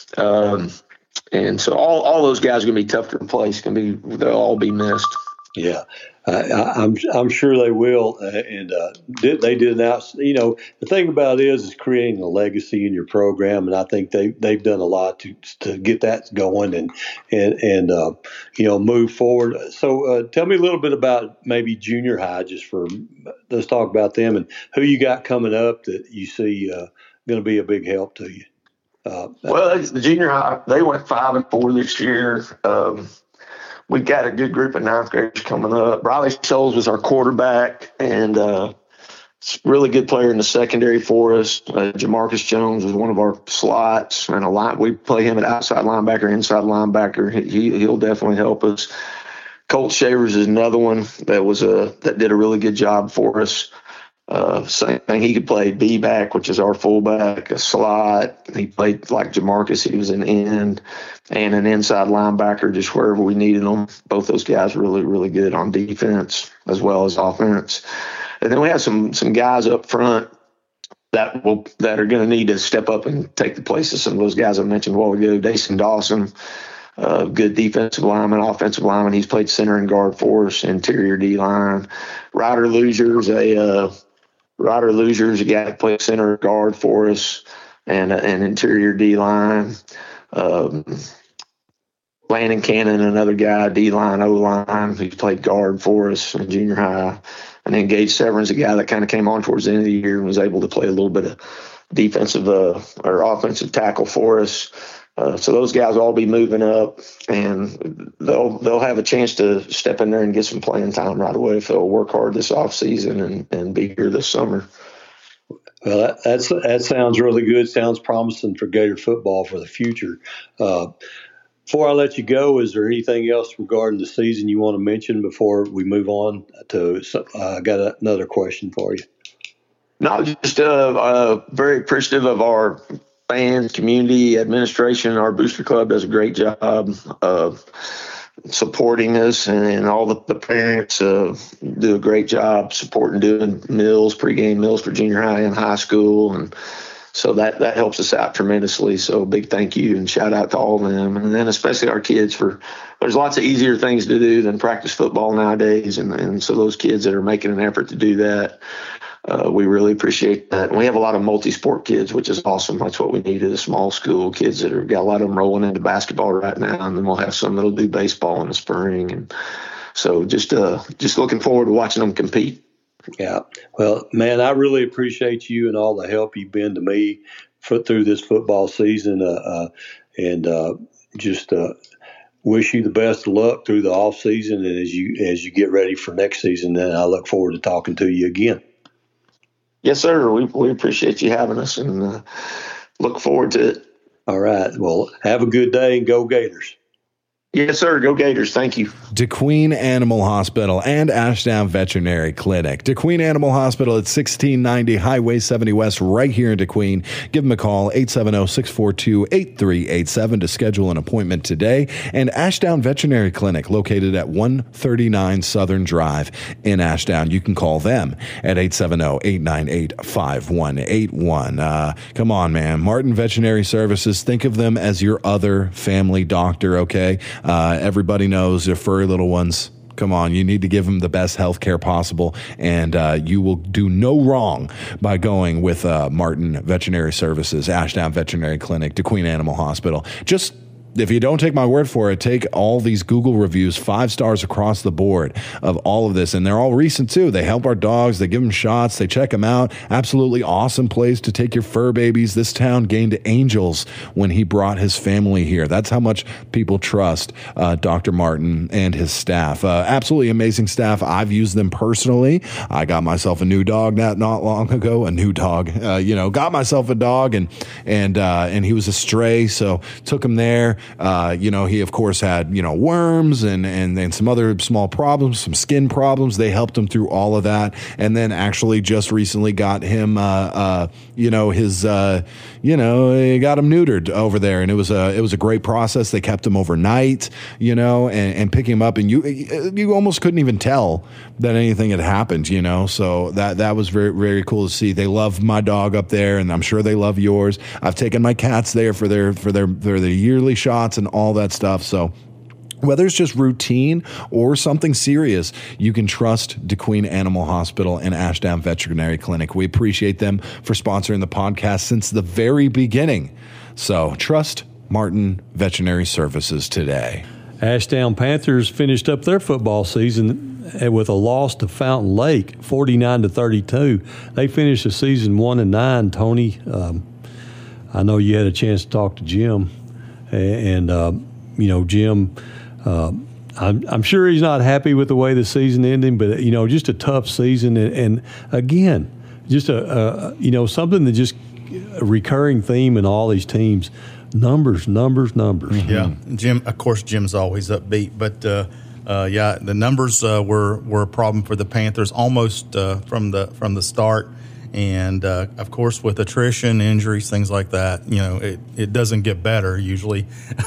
Um, and so all, all those guys are going to be tough to replace. Going to be they'll all be missed. Yeah, I, I'm I'm sure they will, uh, and uh, did, they did an out. You know, the thing about it is, is creating a legacy in your program, and I think they they've done a lot to to get that going and and and uh, you know move forward. So uh, tell me a little bit about maybe junior high, just for let's talk about them and who you got coming up that you see uh, going to be a big help to you. Uh, well, the junior high, they went five and four this year. Um, We've got a good group of ninth graders coming up. Riley Scholes was our quarterback, and uh, really good player in the secondary for us. Uh, Jamarcus Jones was one of our slots, and a lot. We play him at outside linebacker, inside linebacker. He he'll definitely help us. Colt Shavers is another one that was a that did a really good job for us. Uh, same thing. He could play B back, which is our fullback, a slot. He played like Jamarcus. He was an end and an inside linebacker, just wherever we needed them. Both those guys really, really good on defense as well as offense. And then we have some some guys up front that will that are going to need to step up and take the place of some of those guys I mentioned a while ago. Dason Dawson, uh, good defensive lineman, offensive lineman. He's played center and guard for us, interior D line. Ryder Loser's a uh, Ryder Loser's a guy that plays center guard for us and uh, an interior D line. Um, Landon Cannon, another guy, D line, O line, who played guard for us in junior high. And then Gage Severin's a guy that kind of came on towards the end of the year and was able to play a little bit of defensive uh, or offensive tackle for us. Uh, so those guys will all be moving up, and they'll they'll have a chance to step in there and get some playing time right away if they'll work hard this offseason and, and be here this summer. Well, that, that's that sounds really good. Sounds promising for Gator football for the future. Uh, before I let you go, is there anything else regarding the season you want to mention before we move on to? I uh, got a, another question for you. No, just uh, uh, very appreciative of our fans, community, administration. Our booster club does a great job of supporting us, and, and all the, the parents uh, do a great job supporting doing meals, pregame meals for junior high and high school. And so that, that helps us out tremendously. So big thank you and shout out to all of them. And then especially our kids for, there's lots of easier things to do than practice football nowadays. And, and so those kids that are making an effort to do that, uh, we really appreciate that. And we have a lot of multi-sport kids, which is awesome. That's what we need at a small school, kids that are got a lot of them rolling into basketball right now, and then we'll have some that'll do baseball in the spring. And so just uh, just looking forward to watching them compete. Yeah. Well, man, I really appreciate you and all the help you've been to me for, through this football season, uh, uh, and uh, just uh, wish you the best of luck through the off season and as you as you get ready for next season. And I look forward to talking to you again. Yes, sir. We we appreciate you having us and uh, look forward to it. All right. Well, have a good day and go Gators. Yes, sir. Go Gators. Thank you. DeQueen Animal Hospital and Ashdown Veterinary Clinic. DeQueen Animal Hospital at sixteen ninety Highway seventy West right here in DeQueen. Give them a call, eight seven zero, six four two, eight three eight seven to schedule an appointment today. And Ashdown Veterinary Clinic located at one thirty-nine Southern Drive in Ashdown. You can call them at eight seven zero, eight nine eight, five one eight one. Uh, come on, man. Martin Veterinary Services, think of them as your other family doctor, okay? Uh, everybody knows their furry little ones. Come on, you need to give them the best health care possible, and uh, you will do no wrong by going with uh, Martin Veterinary Services, Ashdown Veterinary Clinic, DeQueen Animal Hospital. Just if you don't take my word for it, take all these Google reviews, five stars across the board of all of this. And they're all recent, too. They help our dogs. They give them shots. They check them out. Absolutely awesome place to take your fur babies. This town gained angels when he brought his family here. That's how much people trust uh, Doctor Martin and his staff. Uh, absolutely amazing staff. I've used them personally. I got myself a new dog not, not long ago. A new dog. Uh, you know, got myself a dog, and, and, uh, and he was a stray, so took him there. Uh, you know, he, of course, had, you know, worms and, and, and some other small problems, some skin problems. They helped him through all of that. And then actually just recently got him, uh, uh, you know, his, uh, you know, he got him neutered over there. And it was a, it was a great process. They kept him overnight, you know, and, and picking him up. And you, you almost couldn't even tell that anything had happened, you know. So that, that was very, very cool to see. They love my dog up there, and I'm sure they love yours. I've taken my cats there for their, for their, for their yearly shot and all that stuff. So whether it's just routine or something serious, you can trust DeQueen Animal Hospital and Ashdown Veterinary Clinic. We appreciate them for sponsoring the podcast since the very beginning. So trust Martin Veterinary Services today. Ashdown Panthers finished up their football season with a loss to Fountain Lake, forty-nine to thirty-two. They finished the season one and nine. Tony, um, I know you had a chance to talk to Jim. And, uh, you know, Jim, uh, I'm, I'm sure he's not happy with the way the season ended, but, you know, just a tough season. And, and again, just, a, a, you know, something that just a recurring theme in all these teams, numbers, numbers, numbers. Mm-hmm. Yeah. Jim, of course, Jim's always upbeat. But, uh, uh, yeah, the numbers uh, were, were a problem for the Panthers almost uh, from the from the start. And, uh, of course, with attrition, injuries, things like that, you know, it, it doesn't get better usually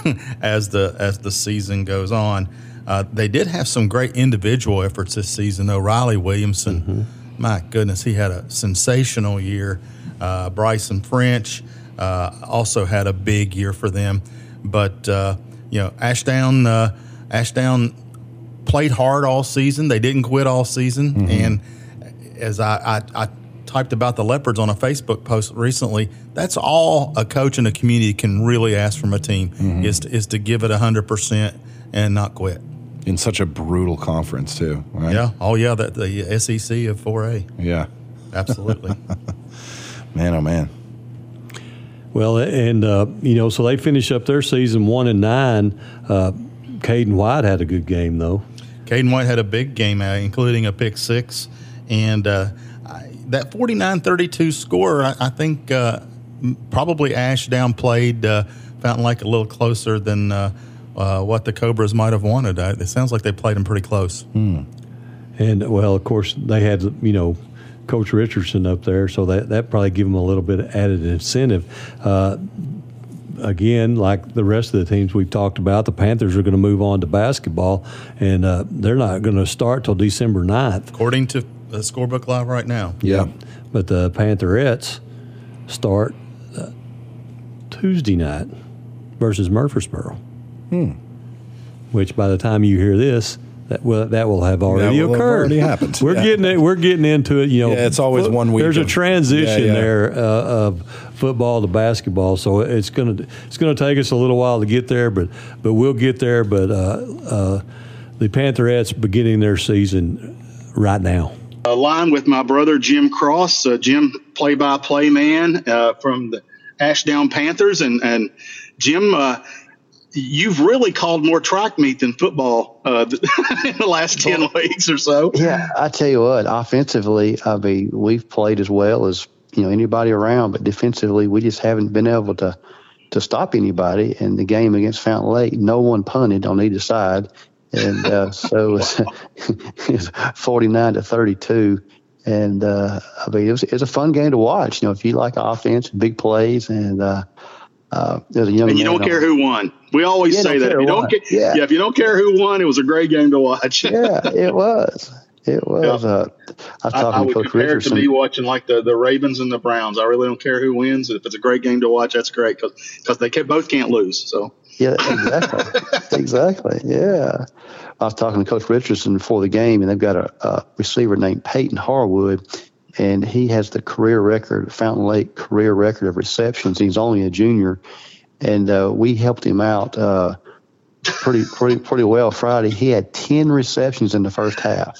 as the as the season goes on. Uh, they did have some great individual efforts this season, though. Riley Williamson, mm-hmm. my goodness, he had a sensational year. Uh, Bryson French uh, also had a big year for them. But, uh, you know, Ashdown, uh, Ashdown played hard all season. They didn't quit all season. Mm-hmm. And as I, I, I typed about the Leopards on a Facebook post recently, that's all a coach in a community can really ask from a team, mm-hmm. is, to, is to give it one hundred percent and not quit. In such a brutal conference, too, right? Yeah. Oh, yeah, that the S E C of four A. Yeah. Absolutely. Man, oh, man. Well, and, uh, you know, so they finished up their season one and nine. Uh, Caden White had a good game, though. Caden White had a big game, uh, including a pick six. And uh, I, that forty-nine thirty-two score, I, I think uh, probably Ashdown played uh, Fountain Lake a little closer than uh, uh, what the Cobras might have wanted. Uh, it sounds like they played them pretty close. Hmm. And, well, of course, they had, you know, Coach Richardson up there, so that, that probably gave them a little bit of added incentive. Uh, again, like the rest of the teams we've talked about, the Panthers are going to move on to basketball, and uh, they're not going to start till December ninth. According to the Scorebook Live right now. Yeah. But the Pantherettes start uh, Tuesday night versus Murfreesboro. Hmm. Which by the time you hear this, That will that will have already That will have occurred. already happened. We're Yeah. getting it. We're getting into it. You know, Yeah, it's always one week There's a of- transition Yeah, yeah. there uh, of football to basketball, so it's gonna it's gonna take us a little while to get there, but but we'll get there. But uh, uh, the Pantherettes beginning their season right now. Uh, line with my brother Jim Cross, uh, Jim, play-by-play man uh, from the Ashdown Panthers, and and Jim. Uh, You've really called more track meet than football uh, in the last ten weeks or so. Yeah, I tell you what, offensively, I mean, we've played as well as you know anybody around, but defensively, we just haven't been able to to stop anybody. And the game against Fountain Lake, no one punted on either side, and uh, so it's, it's forty-nine to thirty-two. And uh, I mean, it was, it was a fun game to watch. You know, if you like offense, big plays, and uh, uh, there's a young and you man don't care on, who won. We always Yeah, say don't that. care If you don't what. care, Yeah. yeah, if you don't care who won, it was a great game to watch. Yeah, it was. It was. Yeah. Uh, I was I, I talking would to Coach compare it to Richardson. me watching like the, the Ravens and the Browns. I really don't care who wins. If it's a great game to watch, that's great because they can, both can't lose. So Yeah, exactly. exactly. Yeah. I was talking to Coach Richardson before the game, and they've got a, a receiver named Peyton Harwood, and he has the career record, Fountain Lake career record of receptions. He's only a junior, and uh, we helped him out uh, pretty, pretty, pretty well Friday. He had ten receptions in the first half.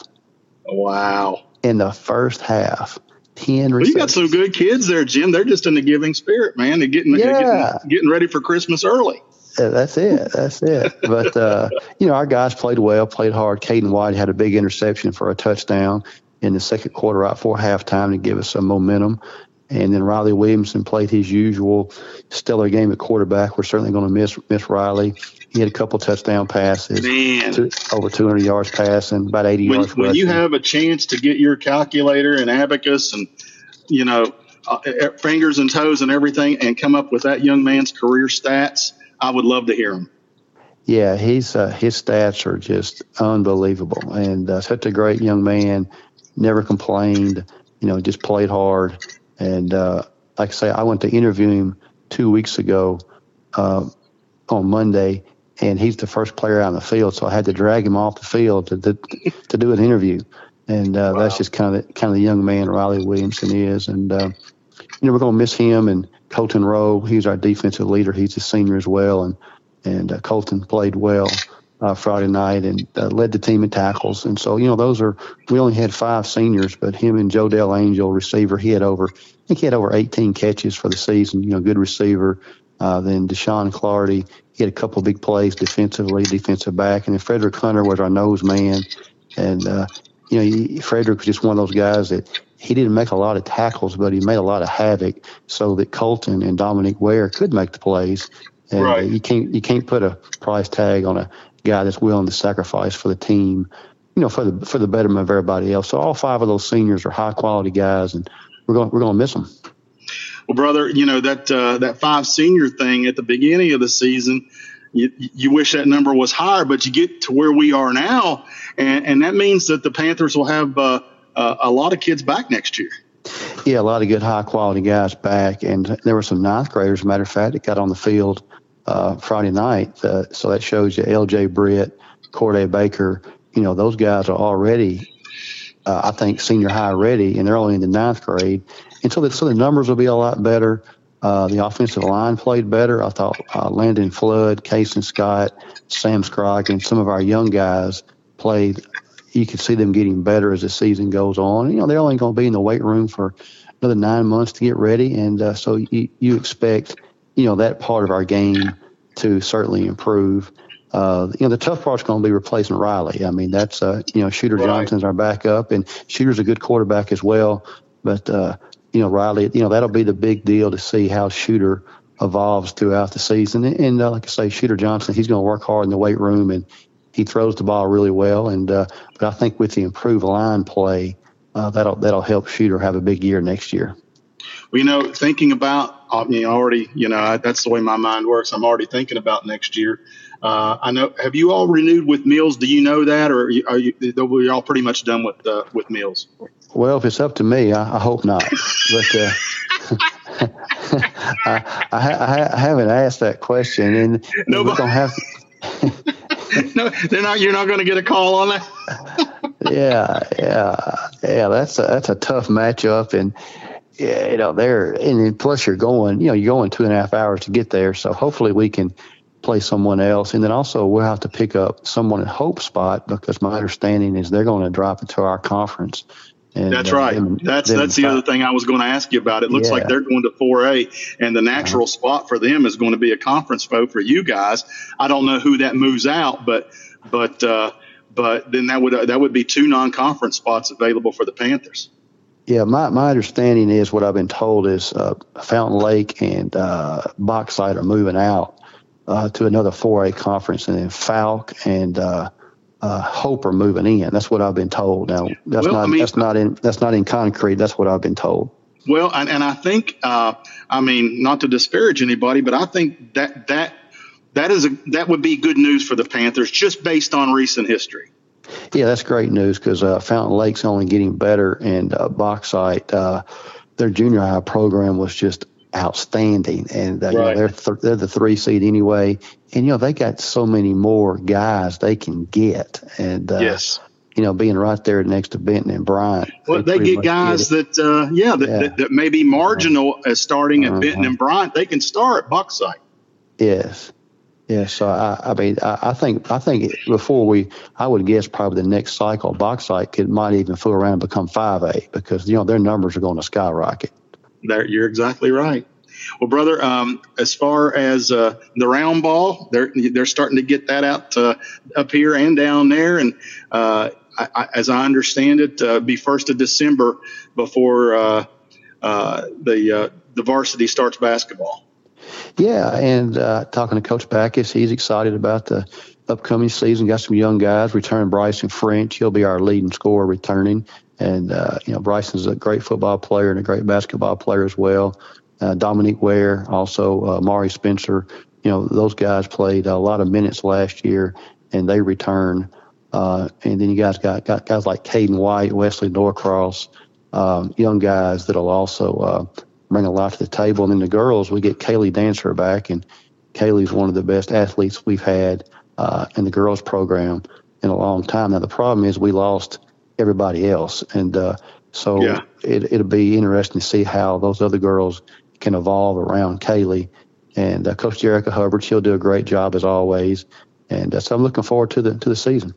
wow. In the first half, ten Well, you receptions. got some good kids there, Jim. They're just in the giving spirit, man. They're getting, they're Yeah. getting, getting ready for Christmas early. Yeah, that's it. That's it. But, uh, you know, our guys played well, played hard. Caden White had a big interception for a touchdown in the second quarter right before halftime to give us some momentum. And then Riley Williamson played his usual stellar game at quarterback. We're certainly going to miss miss Riley. He had a couple touchdown passes, Man. two, over two hundred yards passing, about eighty When, yards when you rushing. have a chance to get your calculator and abacus and, you know, uh, fingers and toes and everything and come up with that young man's career stats, I would love to hear them. Yeah, he's uh, his stats are just unbelievable, and uh, such a great young man. Never complained, you know, just played hard. And uh, like I say, I went to interview him two weeks ago uh, on Monday, and he's the first player out on the field, so I had to drag him off the field to to, to do an interview. And uh, wow. That's just kind of the, kind of the young man Riley Williamson is. And uh, you know, we're going to miss him and Colton Rowe. He's our defensive leader. He's a senior as well, and and uh, Colton played well uh, Friday night and uh, led the team in tackles. And so, you know, those are we only had five seniors, but him and Joe Dell Angel, receiver, he had over I think he had over eighteen catches for the season. You know, good receiver. Uh, then Deshaun Clardy, he had a couple of big plays defensively, defensive back, and then Frederick Hunter was our nose man. And uh, you know, he, Frederick was just one of those guys that he didn't make a lot of tackles, but he made a lot of havoc so that Colton and Dominique Ware could make the plays. And right. uh, you can't you can't put a price tag on a guy that's willing to sacrifice for the team, you know, for the for the betterment of everybody else. So all five of those seniors are high quality guys, and we're going we're going to miss them. Well, brother, you know that uh, that five senior thing at the beginning of the season. You, you wish that number was higher, but you get to where we are now, and, and that means that the Panthers will have uh, uh, a lot of kids back next year. Yeah, a lot of good, high-quality guys back, and there were some ninth graders, as a matter of fact, that got on the field uh, Friday night. Uh, so that shows you L J Britt, Corday Baker, you know, those guys are already, uh, I think, senior high ready, and they're only in the ninth grade. And so the, so the numbers will be a lot better. Uh, the offensive line played better. I thought uh, Landon Flood, Kason Scott, Sam Scrogg, some of our young guys played. You could see them getting better as the season goes on. You know, they're only going to be in the weight room for another nine months to get ready. And uh, so you, you expect, you know, that part of our game to certainly improve. Uh, you know, the tough part's going to be replacing Riley. I mean, that's, uh, you know, Shooter right. Johnson's our backup, and Shooter's a good quarterback as well. But, uh, you know, Riley, you know, that'll be the big deal to see how Shooter evolves throughout the season. And, and uh, like I say, Shooter Johnson, he's going to work hard in the weight room, and he throws the ball really well. And uh, but I think with the improved line play, uh, that'll that'll help Shooter have a big year next year. Well, you know, thinking about, I mean, already, you know, that's the way my mind works. I'm already thinking about next year. Uh, I know. Have you all renewed with Mills? Do you know that, or are you, are you we're all pretty much done with uh, with Mills? Well, if it's up to me, I, I hope not. But uh, I, I, I haven't asked that question, and Nobody. we're gonna have. To, no, they're not. You're not going to get a call on that. yeah, yeah, yeah. That's a that's a tough matchup, and yeah, you know they're and then plus you're going, you know, you're going two and a half hours to get there. So hopefully we can play someone else, and then also we'll have to pick up someone at Hope spot because my understanding is they're going to drop into our conference. And, that's uh, right. them, that's them that's the five. other thing I was going to ask you about. It looks Yeah. like they're going to four A, and the natural Uh-huh. spot for them is going to be a conference foe for you guys. I don't know who that moves out, but but uh, but then that would uh, that would be two non-conference spots available for the Panthers. Yeah, my, my understanding is what I've been told is uh, Fountain Lake and uh, Bauxite are moving out uh, to another four A conference, and then Falk and uh, uh, Hope are moving in. That's what I've been told. Now that's Well, not I mean- that's not in that's not in concrete. That's what I've been told. Well, and, and I think, uh, I mean, not to disparage anybody, but I think that that that is a that would be good news for the Panthers just based on recent history. Yeah, that's great news because uh, Fountain Lake's only getting better, and uh, Bauxite, uh, their junior high program was just outstanding, and uh, you know, Right. they're th- they're the three seed anyway, and you know they got so many more guys they can get, and uh, Yes. you know being right there next to Benton and Bryant. Well, they pretty get much guys it. that, uh, yeah, that, Yeah. that, that may be marginal as starting at Uh-huh. Benton and Bryant. They can start at Bauxite. Yes. Yes, so I, I mean, I, I think I think before we, I would guess probably the next cycle, Bauxite could might even fool around and become five A because you know their numbers are going to skyrocket. There, you're exactly right. Well, brother, um, as far as uh, the round ball, they're they're starting to get that out uh, up here and down there, and uh, I, I, as I understand it, uh, be first of December before uh, uh, the uh, the varsity starts basketball. Yeah, and uh, talking to Coach Backus, he's excited about the upcoming season. Got some young guys. Returning Bryson French, he'll be our leading scorer returning. And uh, you know, Bryson's a great football player and a great basketball player as well. Uh, Dominique Ware, also uh, Maury Spencer. You know, those guys played a lot of minutes last year, and they return. Uh, and then you guys got, got guys like Caden White, Wesley Norcross, um, young guys that'll also uh, bring a lot to the table. And then the girls, we get Kaylee Dancer back, and Kaylee's one of the best athletes we've had uh, in the girls program in a long time. Now, the problem is we lost everybody else. And uh, so Yeah. it, it'll be interesting to see how those other girls can evolve around Kaylee. And uh, Coach Jerica Hubbard, she'll do a great job as always. And uh, so I'm looking forward to the to the season.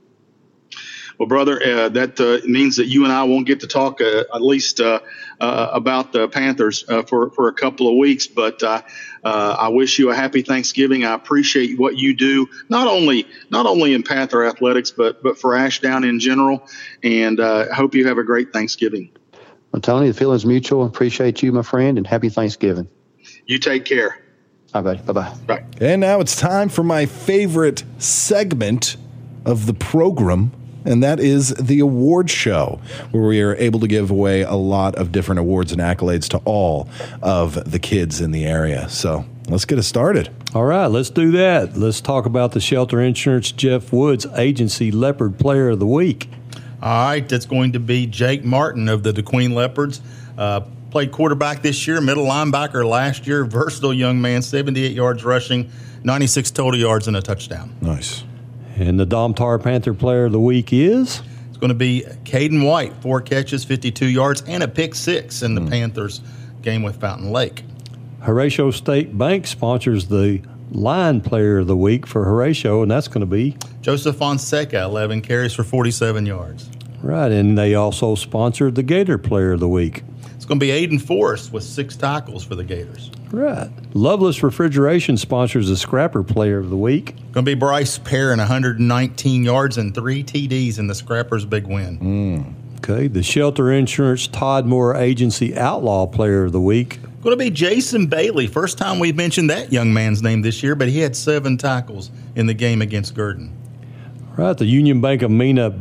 Well, brother, uh, that uh, means that you and I won't get to talk uh, at least uh, uh, about the Panthers uh, for, for a couple of weeks. But uh, uh, I wish you a happy Thanksgiving. I appreciate what you do, not only not only in Panther athletics, but but for Ashdown in general. And uh, I hope you have a great Thanksgiving. Well, Tony, the feeling's mutual. Appreciate you, my friend, and happy Thanksgiving. You take care. All right, buddy. Bye-bye. Bye. And now it's time for my favorite segment of the program, and that is the award show, where we are able to give away a lot of different awards and accolades to all of the kids in the area. So let's get it started. All right, let's do that. Let's talk about the Shelter Insurance Jeff Woods Agency Leopard Player of the Week. All right, that's going to be Jake Martin of the DeQueen Leopards. Uh, played quarterback this year, middle linebacker last year, versatile young man, seventy-eight yards rushing, ninety-six total yards and a touchdown. Nice. And the Domtar Panther Player of the Week is? It's going to be Caden White, four catches, fifty-two yards, and a pick six in the mm. Panthers game with Fountain Lake. Horatio State Bank sponsors the Line Player of the Week for Horatio, and that's going to be? Joseph Fonseca, eleven carries for forty-seven yards. Right, and they also sponsored the Gator Player of the Week. It's going to be Aiden Forrest with six tackles for the Gators. Right. Loveless Refrigeration sponsors the Scrapper Player of the Week. Going to be Bryce Perrin, one hundred nineteen yards and three T Ds in the Scrappers' big win. Mm. Okay, the Shelter Insurance Todd Moore Agency Outlaw Player of the Week. Going to be Jason Bailey. First time we've mentioned that young man's name this year, but he had seven tackles in the game against Gurdon. Right, the Union Bank of Mena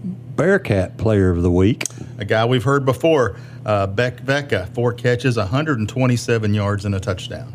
Bearcat Player of the Week. A guy we've heard before, uh, Beck Vecca, four catches, one hundred twenty-seven yards and a touchdown.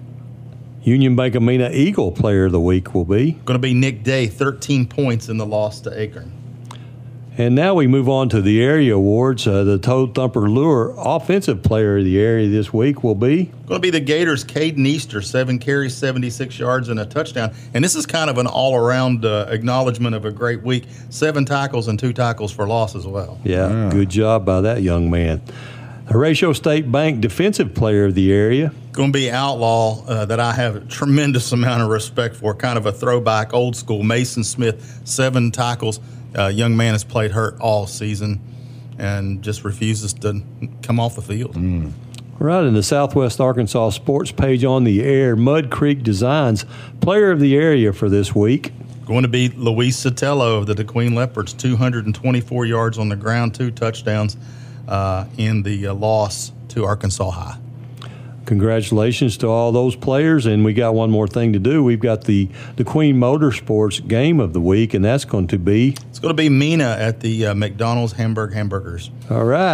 Union Bank of Mena Eagle Player of the Week will be? Going to be Nick Day, thirteen points in the loss to Akron. And now we move on to the area awards. Uh, the Toad Thumper Lure Offensive Player of the area this week will be? Going to be the Gators' Caden Easter, seven carries, seventy-six yards, and a touchdown. And this is kind of an all-around uh, acknowledgement of a great week. Seven tackles and two tackles for loss as well. Yeah, Yeah. good job by that young man. Horatio State Bank Defensive Player of the area. Going to be Outlaw uh, that I have a tremendous amount of respect for, kind of a throwback, old school. Mason Smith, seven tackles. Uh, young man has played hurt all season and just refuses to come off the field. Mm. Right, in the Southwest Arkansas Sports Page on the Air, Mud Creek Designs Player of the Area for this week. Going to be Luis Sotelo of the DeQueen Leopards, two hundred twenty-four yards on the ground, two touchdowns uh, in the uh, loss to Arkansas High. Congratulations to all those players, and we got one more thing to do. We've got the the Queen Motorsports Game of the Week, and that's going to be? It's going to be Mina at the uh, McDonald's Hamburg Hamburgers. All right.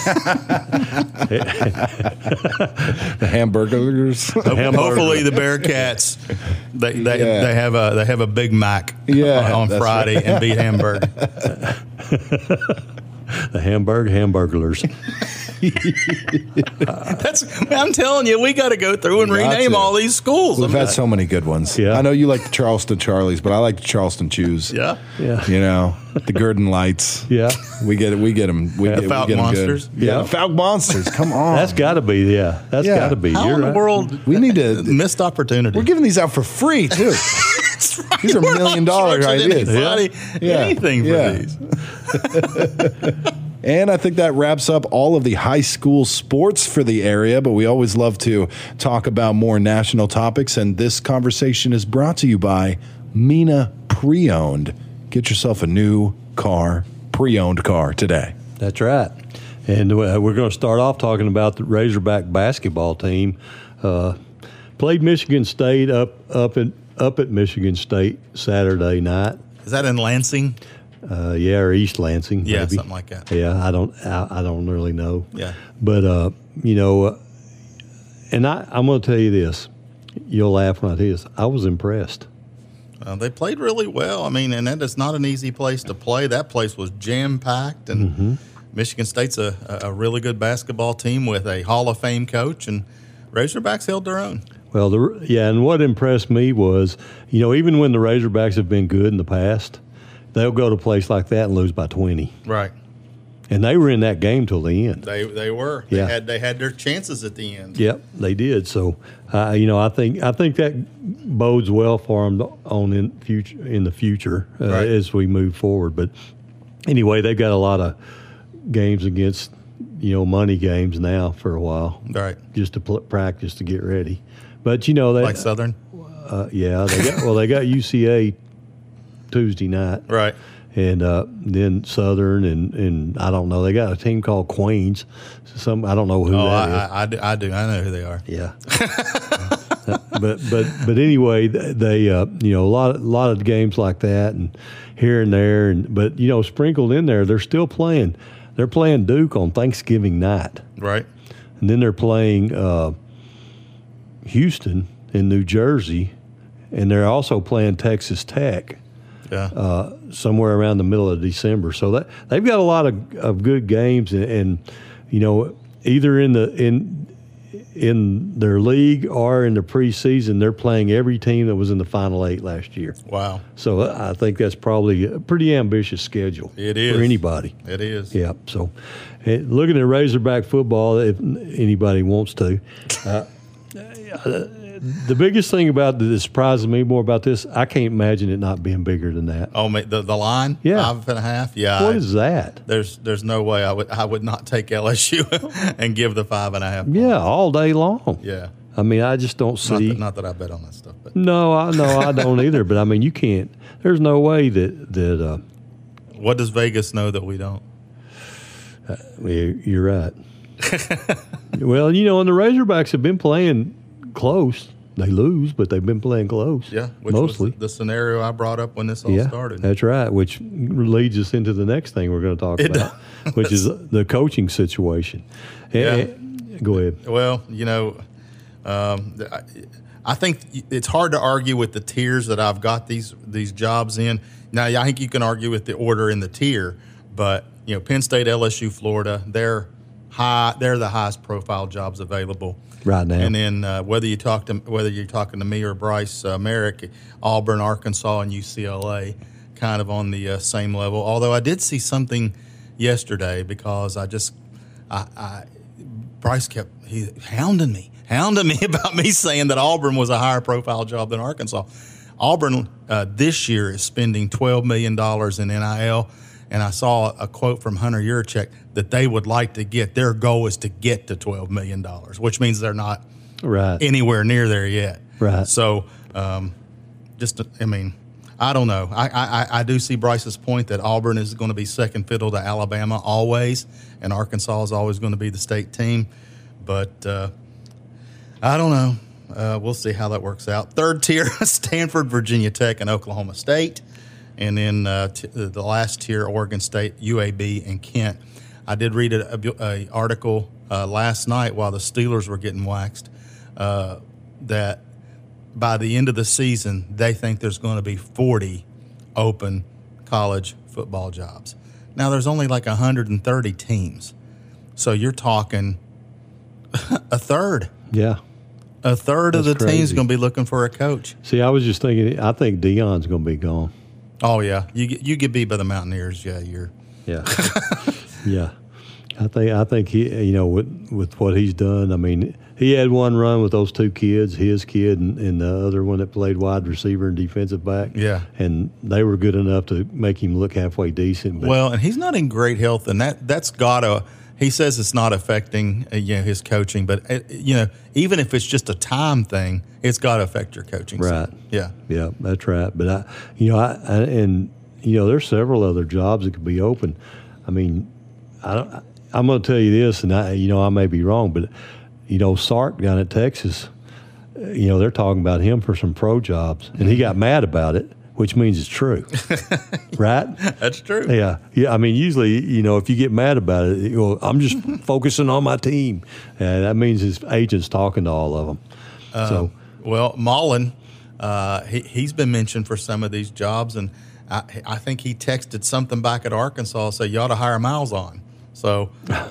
The hamburgers. Hopefully the Bearcats, they they, Yeah. they have a they have a Big Mac Yeah, on that's Friday right. and beat Hamburg. The Hamburg Hamburglers. That's I'm telling you, we got to go through and We got rename to. all these schools. We've I mean, had so many good ones. Yeah. I know you like the Charleston Charlies, but I like the Charleston Chews. yeah. Yeah. You know, the Gurdon Lights. Yeah. We get it. We get them. We Yeah, get, we Falcon get 'em good. Monsters. Yeah, Yeah. the Falcon Monsters. Come on. That's got to be, yeah. That's Yeah. got to be. How You're in the right. world? We need to. Missed opportunity. We're giving these out for free too. That's right. These are We're not million dollar charging ideas. anybody Yeah. anything for Yeah. these. And I think that wraps up all of the high school sports for the area, but we always love to talk about more national topics, and this conversation is brought to you by Mina Pre-Owned. Get yourself a new car, pre-owned car today. That's right. And uh, we're going to start off talking about the Razorback basketball team. Uh, played Michigan State up up at, up at Michigan State Saturday night. Is that in Lansing? Uh, yeah, or East Lansing. Yeah, maybe. something like that. Yeah, I don't, I, I don't really know. Yeah. But uh, you know, uh, and I, I'm going to tell you this. You'll laugh when I tell you this. I was impressed. Uh, they played really well. I mean, and that is not an easy place to play. That place was jam packed, and Mm-hmm. Michigan State's a, a really good basketball team with a Hall of Fame coach, and Razorbacks held their own. Well, the, yeah, and what impressed me was, you know, even when the Razorbacks have been good in the past, they'll go to a place like that and lose by twenty. Right. And they were in that game till the end. They they were. They Yeah. had they had their chances at the end. Yep, they did. So, uh, you know, I think I think that bodes well for them on in future in the future uh, Right. as we move forward. But anyway, they've got a lot of games against, you know, money games now for a while, Right. just to pl- practice to get ready. But you know, they Like Southern. uh, yeah, they got well, they got U C A Tuesday night. Right. And uh, then Southern and, and I don't know. They got a team called Queens. Some I don't know who Oh, that is. I, I, I, do, I do. I know who they are. Yeah. but but but anyway, they uh, you know a lot a lot of games like that and here and there and but you know sprinkled in there they're still playing. They're playing Duke on Thanksgiving night, Right. and then they're playing uh, Houston in New Jersey, and they're also playing Texas Tech. Yeah. Uh, somewhere around the middle of December. So that they've got a lot of, of good games, and, and you know, either in the in in their league or in the preseason, they're playing every team that was in the Final Eight last year. Wow. So I think that's probably a pretty ambitious schedule. It is for anybody. It is. Yeah. So, eh, looking at Razorback football, if anybody wants to, uh, the biggest thing about that surprises me more about this, I can't imagine it not being bigger than that. Oh, ma- the the line. Yeah. Five and a half. Yeah. What I- is that? There's there's no way I would I would not take L S U and give the five and a half. Yeah, all day long. Yeah. I mean, I just don't Not see. that, not that I bet on that stuff, but No, I no, I don't either. But I mean, you can't. There's no way that that. Uh, what does Vegas know that we don't? you- you're right. Well, you know, and the Razorbacks have been playing close. They lose, but they've been playing close. Yeah, which mostly. was the scenario I brought up when this all Yeah, started. that's right. Which leads us into the next thing we're going to talk It about, which is the coaching situation. Eh, Yeah. eh, Go ahead. Well, you know, um, I, I think it's hard to argue with the tiers that I've got these these jobs in. Now, I think you can argue with the order in the tier, But you know, Penn State, L S U, Florida, they're high. They're the highest profile jobs available right now. And then uh, whether you talk to whether you're talking to me or Bryce uh, Merrick, Auburn, Arkansas, and U C L A, kind of on the uh, same level. Although I did see something yesterday because I just I, I Bryce kept he hounding me, hounding me about me saying that Auburn was a higher profile job than Arkansas. Auburn uh, this year is spending twelve million dollars in N I L. And I saw a quote from Hunter Yurachek that they would like to get, their goal is to get to twelve million dollars, which means they're not right. anywhere near there yet. Right. So, um, just, I mean, I don't know. I, I, I do see Bryce's point that Auburn is going to be second fiddle to Alabama always, and Arkansas is always going to be the state team. But uh, I don't know. Uh, we'll see how that works out. Third tier, Stanford, Virginia Tech, and Oklahoma State. And then uh, t- the last tier, Oregon State, U A B, and Kent. I did read a, a, a article uh, last night while the Steelers were getting waxed uh, that by the end of the season, they think there's going to be forty open college football jobs. Now, there's only like one hundred thirty teams. So you're talking a third. Yeah. A third That's of the crazy. team's going to be looking for a coach. See, I was just thinking, I think Deion's going to be gone. Oh, yeah. You get, you get beat by the Mountaineers, yeah, you're – Yeah. yeah. I think I think he, you know, with with what he's done, I mean, he had one run with those two kids, his kid and, and the other one that played wide receiver and defensive back. Yeah. And they were good enough to make him look halfway decent. But well, and he's not in great health, and that, that's got to – he says it's not affecting uh, you know, his coaching, but, uh, you know, even if it's just a time thing, it's got to affect your coaching. Right. So, yeah. Yeah, that's right. But, I, you know, I, I and, you know, there's several other jobs that could be open. I mean, I don't, I'm going to tell you this, and, I, you know, I may be wrong, but, you know, Sark down at Texas, uh, you know, they're talking about him for some pro jobs, and he got mad about it, which means it's true, right? That's true. Yeah, yeah. I mean, usually, you know, if you get mad about it, you know, I'm just focusing on my team, and that means his agent's talking to all of them. Uh, so, well, Mullen, uh, he he's been mentioned for some of these jobs, and I, I think he texted something back at Arkansas, say you ought to hire Miles on. So,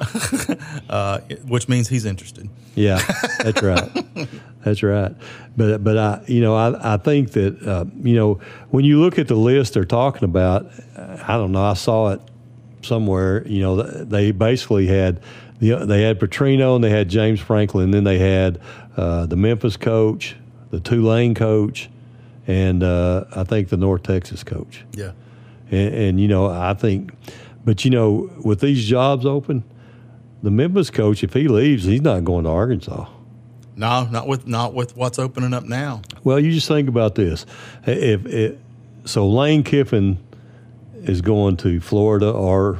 uh, which means he's interested. Yeah, that's right. That's right. But but I you know I I think that uh, you know when you look at the list they're talking about, I don't know. I saw it somewhere. You know they basically had the they had Petrino and they had James Franklin. And then they had uh, the Memphis coach, the Tulane coach, and uh, I think the North Texas coach. Yeah. And, and you know I think, but you know with these jobs open, the Memphis coach, if he leaves, he's not going to Arkansas. No, not with not with what's opening up now. Well, you just think about this. If it, so, Lane Kiffin is going to Florida or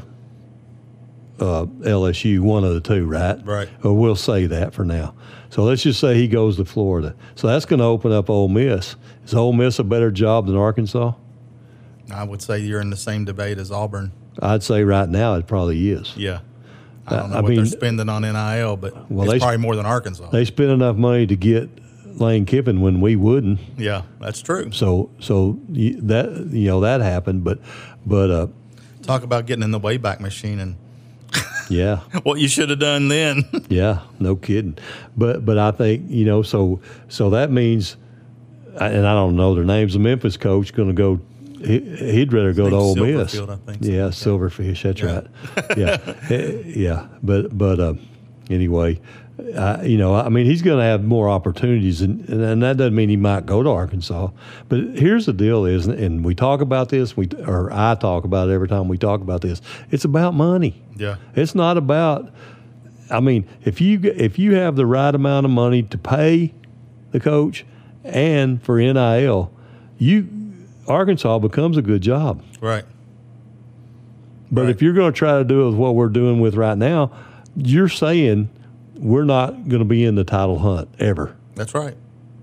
uh, L S U, one of the two, right? Right. Or we'll say that for now. So let's just say he goes to Florida. So that's going to open up Ole Miss. Is Ole Miss a better job than Arkansas? I would say you're in the same debate as Auburn. I'd say right now it probably is. Yeah. I don't know I what mean, they're spending on N I L, but well, it's they, probably more than Arkansas. They spend enough money to get Lane Kiffin when we wouldn't. Yeah, that's true. So, so you, that you know that happened, but, but uh, talk about getting in the Wayback Machine and yeah, what you should have done then. Yeah, no kidding. But but I think you know so so that means, and I don't know their names. The Memphis coach going to go. He, he'd rather go to Ole Miss. I think so. Yeah, Silverfish. That's Yeah. right. Yeah, yeah. But but uh, anyway, uh, you know, I mean, he's going to have more opportunities, and, and that doesn't mean he might go to Arkansas. But here's the deal: is and we talk about this, we or I talk about it every time we talk about this. It's about money. Yeah. It's not about. I mean, if you if you have the right amount of money to pay the coach and for N I L, you. Arkansas becomes a good job. Right. But right. if you're going to try to do it with what we're doing with right now, you're saying we're not going to be in the title hunt ever. That's right.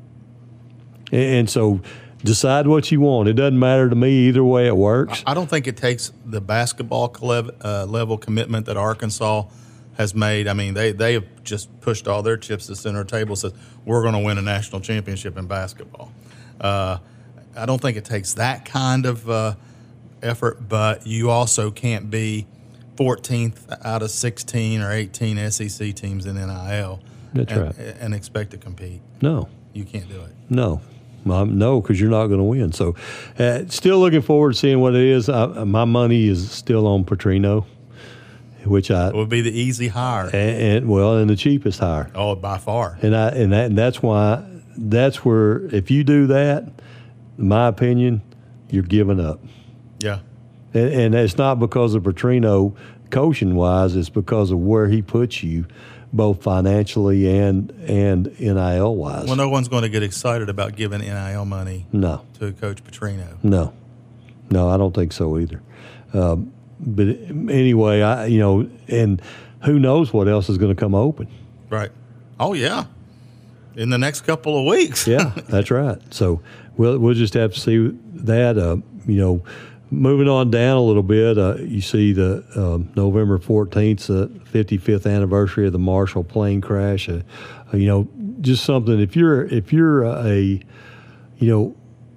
And, and so decide what you want. It doesn't matter to me either way it works. I don't think it takes the basketball uh, level commitment that Arkansas has made. I mean, they, they have just pushed all their chips to the center table, says we're going to win a national championship in basketball. Uh I don't think it takes that kind of uh, effort, but you also can't be fourteenth out of sixteen or eighteen S E C teams in N I L. That's and, right. And expect to compete. No. You can't do it. No. Um, no, because you're not going to win. So uh, still looking forward to seeing what it is. I, my money is still on Petrino, which I it would be the easy hire. And, and well, and the cheapest hire. Oh, by far. And I and that and that's why that's where if you do that, in my opinion, you're giving up. Yeah. And, and it's not because of Petrino coaching wise; it's because of where he puts you, both financially and and N I L wise. Well, no one's going to get excited about giving N I L money. No. To Coach Petrino. No, no, I don't think so either. Um, but anyway, I you know, and who knows what else is going to come open? Right. Oh yeah. In the next couple of weeks. Yeah, that's right. So we'll we'll just have to see that. Uh, you know, moving on down a little bit, uh, you see the um, November fourteenth, the fifty-fifth anniversary of the Marshall plane crash. Uh, uh, you know, just something. If you're if you're a, you know,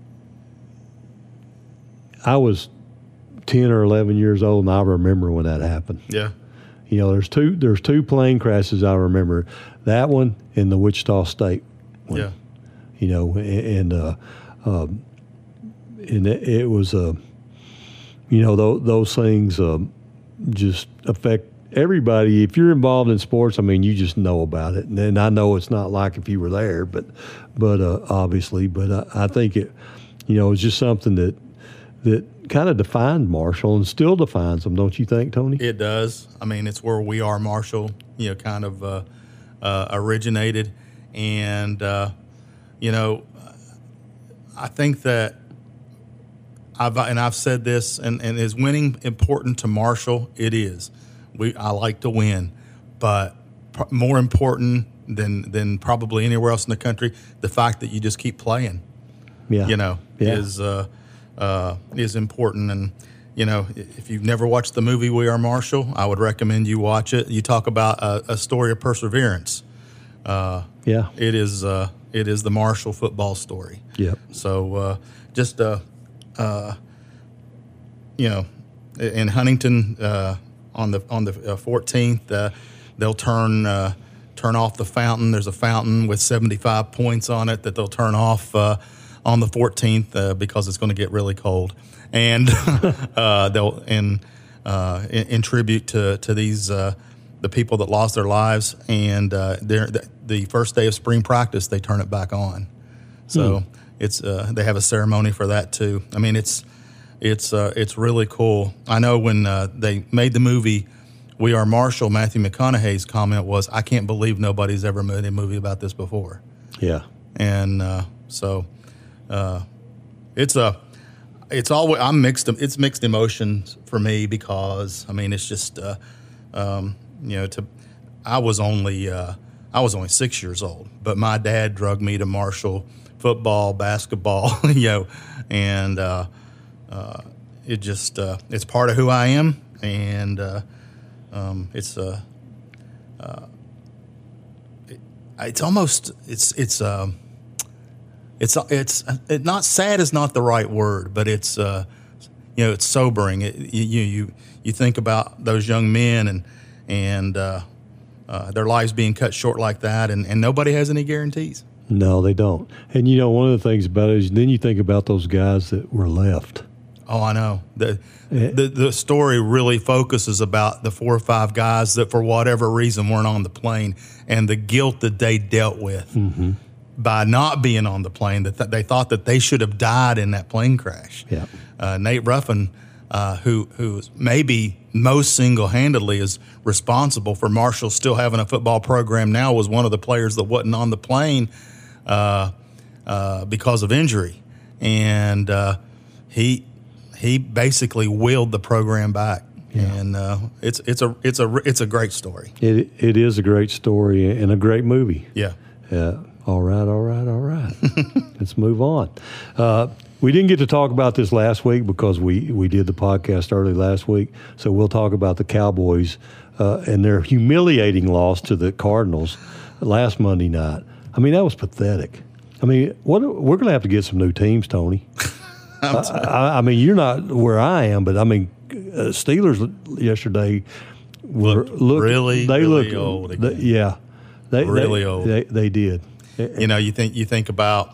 I was ten or eleven years old, and I remember when that happened. Yeah. You know, there's two there's two plane crashes I remember. That one and the Wichita State one. Yeah. You know, and, and uh, um, and it, it was a. Uh, You know, th- those things um, just affect everybody. If you're involved in sports, I mean, you just know about it. And, and I know it's not like if you were there, but but uh, obviously. But I, I think it, you know, it's just something that that kind of defined Marshall and still defines them, don't you think, Tony? It does. I mean, it's where We Are Marshall, you know, kind of uh, uh, originated. And, uh, you know, I think that I've and I've said this, and, and is winning important to Marshall? It is. We I like to win, but pr- more important than than probably anywhere else in the country, the fact that you just keep playing. Yeah. You know, yeah. is uh, uh, is important. And you know, if you've never watched the movie We Are Marshall, I would recommend you watch it. You talk about a, a story of perseverance. Uh, yeah. It is. Uh, it is the Marshall football story. Yep. So uh, just. Uh, Uh, you know, in Huntington uh, on the on the fourteenth, uh, they'll turn uh, turn off the fountain. There's a fountain with seventy-five points on it that they'll turn off uh, on the fourteenth uh, because it's going to get really cold, and uh, they'll in, uh, in in tribute to to these uh, the people that lost their lives, and uh, the, the first day of spring practice they turn it back on. So. Hmm. It's uh, they have a ceremony for that too. I mean, it's it's uh, it's really cool. I know when uh, they made the movie We Are Marshall, Matthew McConaughey's comment was, "I can't believe nobody's ever made a movie about this before." Yeah, and uh, so uh, it's a it's always I'm mixed. It's mixed emotions for me because I mean it's just uh, um, you know to I was only uh, I was only six years old, but my dad drugged me to Marshall. Football, basketball, you know, and uh, uh, it just uh, it's part of who I am, and uh, um, it's uh, uh, it, it's almost it's it's um, it's it's it, not sad is not the right word, but it's uh, you know it's sobering. It, you you you think about those young men and and uh, uh, their lives being cut short like that, and, and nobody has any guarantees. No, they don't. And, you know, one of the things about it is then you think about those guys that were left. Oh, I know. The, the the story really focuses about the four or five guys that for whatever reason weren't on the plane and the guilt that they dealt with mm-hmm. by not being on the plane, that th- they thought that they should have died in that plane crash. Yeah. Uh, Nate Ruffin, uh, who who maybe most single-handedly is responsible for Marshall still having a football program now, was one of the players that wasn't on the plane Uh, uh, because of injury, and uh, he he basically willed the program back, yeah. and uh, it's it's a it's a it's a great story. It it is a great story and a great movie. Yeah. Uh, all right, all right, all right. Let's move on. Uh, we didn't get to talk about this last week because we we did the podcast early last week, so we'll talk about the Cowboys uh, and their humiliating loss to the Cardinals last Monday night. I mean, that was pathetic. I mean, what we're going to have to get some new teams, Tony. I, I mean, you're not where I am, but I mean, uh, Steelers yesterday were looked looked, really, they really looked, old they, again. yeah, they really they, old. They, they did. You know, you think you think about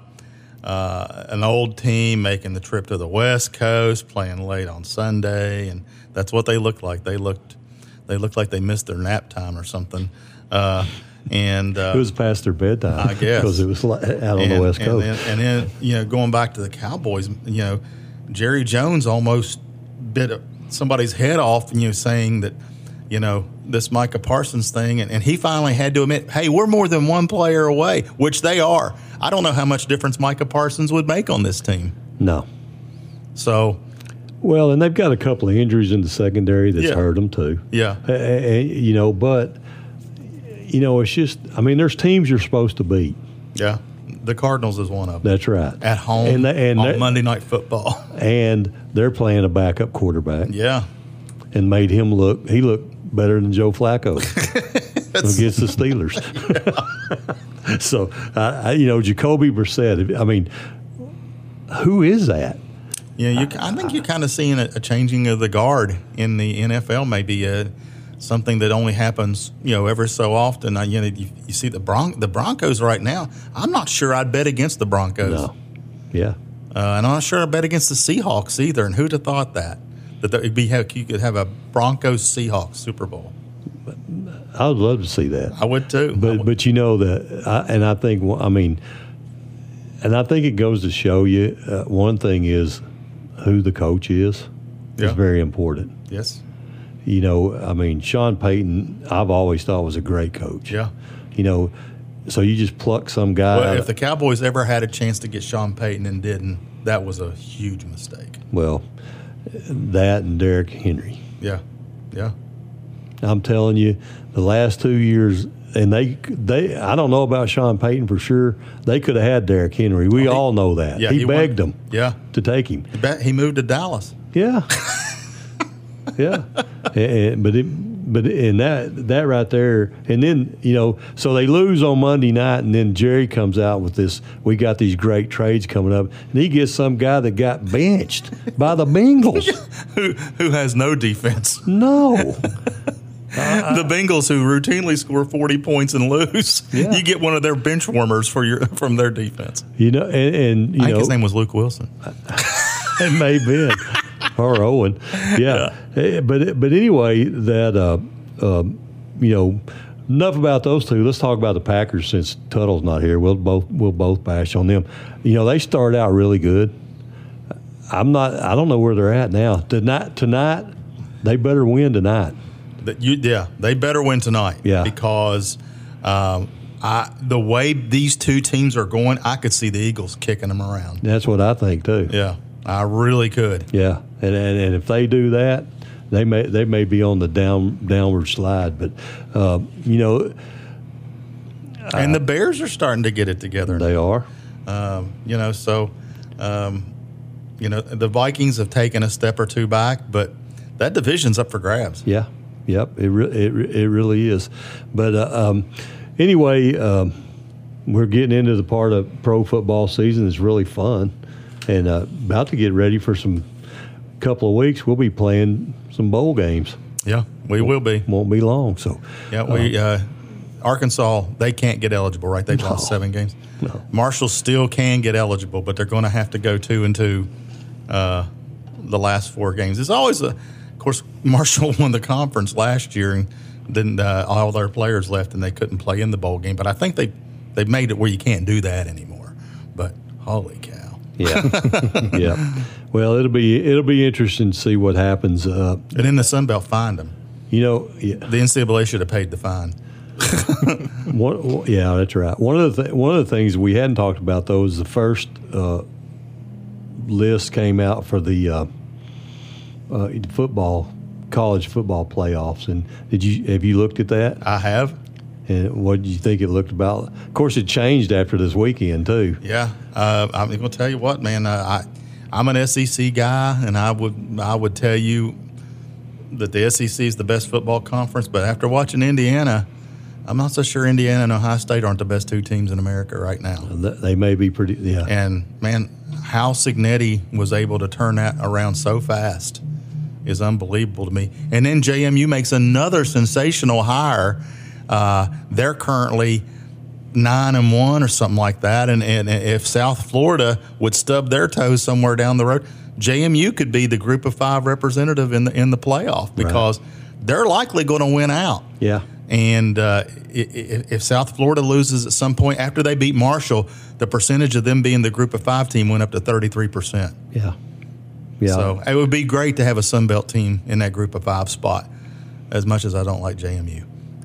uh, an old team making the trip to the West Coast, playing late on Sunday, and that's what they looked like. They looked they looked like they missed their nap time or something. Uh, and uh, it was past their bedtime, I guess, because it was out on and, the West and Coast. Then, and then, you know, going back to the Cowboys, you know, Jerry Jones almost bit somebody's head off, you know, saying that, you know, this Micah Parsons thing, and, and he finally had to admit, hey, we're more than one player away, which they are. I don't know how much difference Micah Parsons would make on this team. No. So. Well, and they've got a couple of injuries in the secondary that's yeah. hurt them too. Yeah. Uh, you know, but, you know, it's just, I mean, there's teams you're supposed to beat. Yeah. The Cardinals is one of them. That's right. At home and, they, and on Monday Night Football. And they're playing a backup quarterback. Yeah. And made him look, he looked better than Joe Flacco against the Steelers. Yeah. So, uh, you know, Jacoby Brissett, I mean, who is that? Yeah, you, I think you're kind of seeing a, a changing of the guard in the N F L, maybe uh, something that only happens, you know, ever so often. Uh, you know, you, you see the Bron- the Broncos right now. I'm not sure I'd bet against the Broncos. No. Yeah. Uh, and I'm not sure I'd bet against the Seahawks either. And who'd have thought that? That there would be, you could have a Broncos-Seahawks Super Bowl. I would love to see that. I would too. But would. but you know that, I, and I think I mean, and I think it goes to show you uh, one thing is who the coach is yeah. is very important. Yes. You know, I mean, Sean Payton, I've always thought was a great coach. Yeah. You know, so you just pluck some guy. Well, if the Cowboys ever had a chance to get Sean Payton and didn't, that was a huge mistake. Well, that and Derrick Henry. Yeah. Yeah. I'm telling you, the last two years, and they, they, I don't know about Sean Payton for sure. They could have had Derrick Henry. We oh, he, all know that. Yeah, he, he begged won, them yeah. to take him. He, bet, he moved to Dallas. Yeah. yeah. And, and, but, it, but in that, that right there, and then, you know, so they lose on Monday night, and then Jerry comes out with this, we got these great trades coming up, and he gets some guy that got benched by the Bengals. who, who has no defense. No. Uh, the Bengals, who routinely score forty points and lose, yeah. you get one of their bench warmers for your from their defense. You know, and, and you I think know, his name was Luke Wilson. It may have been, or Owen. Yeah, yeah. but but anyway, that uh, uh, you know, enough about those two. Let's talk about the Packers since Tuttle's not here. We'll both we'll both bash on them. You know, they started out really good. I'm not. I don't know where they're at now. Tonight, tonight, they better win tonight. That you, yeah, they better win tonight. Yeah, because um, I the way these two teams are going, I could see the Eagles kicking them around. That's what I think too. Yeah, I really could. Yeah, and and, and if they do that, they may they may be on the down downward slide. But uh, you know, and uh, the Bears are starting to get it together. They now. are. Um, you know, so um, you know the Vikings have taken a step or two back, but that division's up for grabs. Yeah. Yep, it re- it it really is. But uh, um, anyway, um, we're getting into the part of pro football season that's really fun, and uh, about to get ready for some couple of weeks. We'll be playing some bowl games. Yeah, we will be. Won't be long. So yeah, we uh, Arkansas, they can't get eligible, right? They've no, lost seven games. No. Marshall still can get eligible, but they're going to have to go two and two uh, the last four games. It's always a Of course, Marshall won the conference last year, and then uh, all their players left, and they couldn't play in the bowl game. But I think they they've made it where you can't do that anymore. But holy cow! Yeah, yeah. Well, it'll be it'll be interesting to see what happens. Uh, and in the Sun Belt, find them. You know, yeah. The N C double A should have paid the fine. one, yeah, that's right. One of the th- one of the things we hadn't talked about though is the first uh, list came out for the. Uh, Uh, football, college football playoffs, and did you have you looked at that? I have. And what did you think it looked about? Of course, it changed after this weekend too. Yeah, uh, I'm going to tell you what, man. Uh, I I'm an S E C guy, and I would I would tell you that the S E C is the best football conference. But after watching Indiana, I'm not so sure Indiana and Ohio State aren't the best two teams in America right now. They may be pretty. Yeah. And man, how Signetti was able to turn that around so fast is unbelievable to me. And then J M U makes another sensational hire. Uh, they're currently nine and one or something like that. And, and if South Florida would stub their toes somewhere down the road, J M U could be the Group of Five representative in the in the playoff because right. they're likely going to win out. Yeah. And uh, if South Florida loses at some point after they beat Marshall, the percentage of them being the Group of Five team went up to thirty-three percent. Yeah. Yeah. So it would be great to have a Sun Belt team in that Group of Five spot, as much as I don't like J M U.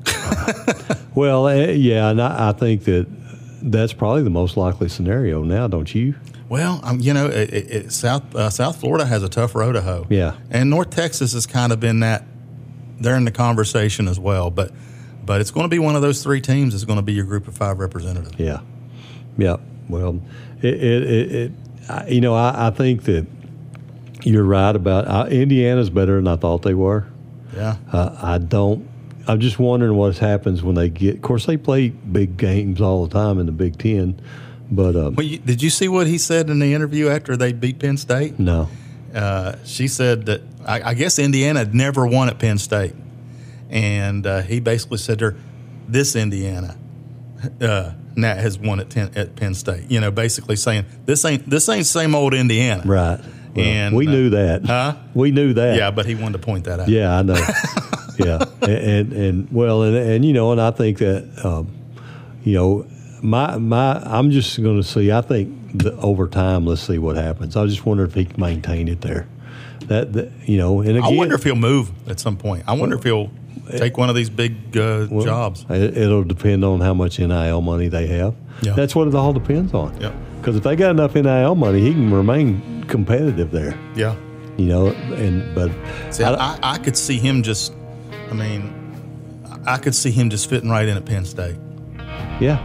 Well, uh, yeah, and I, I think that that's probably the most likely scenario now, don't you? Well, um, you know, it, it, it, South uh, South Florida has a tough road to hoe. Yeah. And North Texas has kind of been that, they're in the conversation as well. But but it's going to be one of those three teams that's going to be your Group of Five representative. Yeah. Yeah. Well, it, it, it, it I, you know, I, I think that you're right about uh, Indiana's better than I thought they were. Yeah. Uh, I don't. I'm just wondering what happens when they get. Of course, they play big games all the time in the Big Ten, but um, well, you, did you see what he said in the interview after they beat Penn State? No. Uh, she said that I, I guess Indiana had never won at Penn State, and uh, he basically said to her, "This Indiana uh, now has won at, ten, at Penn State." You know, basically saying this ain't this ain't same old Indiana, right? Well, and we uh, knew that. Huh? We knew that. Yeah, but he wanted to point that out. Yeah, I know. Yeah, and, and and well, and and you know, and I think that um, you know, my my I'm just going to see. I think the, over time, let's see what happens. I just wonder if he can maintain it there. That, that you know, and again, I wonder if he'll move at some point. I wonder if he'll take one of these big uh, well, jobs. It, it'll depend on how much N I L money they have. Yeah. That's what it all depends on. Yeah. Because if they got enough N I L money, he can remain competitive there. Yeah. You know, and but see, I, I, I could see him just. I mean, I could see him just fitting right in at Penn State. Yeah.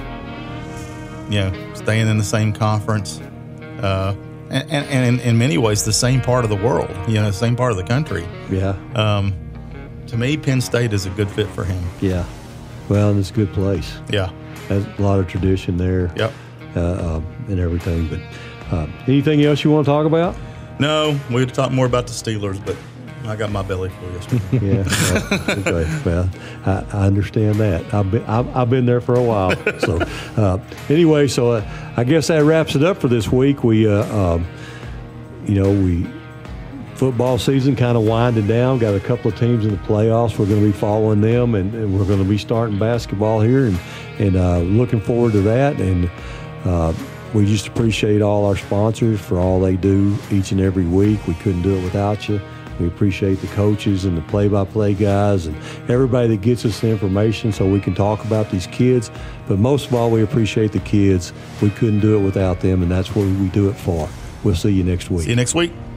You know, staying in the same conference, uh, and, and, and in, in many ways the same part of the world. You know, the same part of the country. Yeah. Um, to me, Penn State is a good fit for him. Yeah. Well, and it's a good place. Yeah. Has a lot of tradition there. Yep. Uh, uh, and everything. But uh, anything else you want to talk about? No, we could talk more about the Steelers, but I got my belly full yesterday. Yeah. Well, okay. Well, I, I understand that. I've been I've, I've been there for a while. So uh, anyway, so uh, I guess that wraps it up for this week. We, uh, um, you know, we football season kind of winding down. Got a couple of teams in the playoffs. We're going to be following them, and, and we're going to be starting basketball here, and and uh, looking forward to that. And uh, we just appreciate all our sponsors for all they do each and every week. We couldn't do it without you. We appreciate the coaches and the play-by-play guys and everybody that gets us the information so we can talk about these kids. But most of all, we appreciate the kids. We couldn't do it without them, and that's what we do it for. We'll see you next week. See you next week.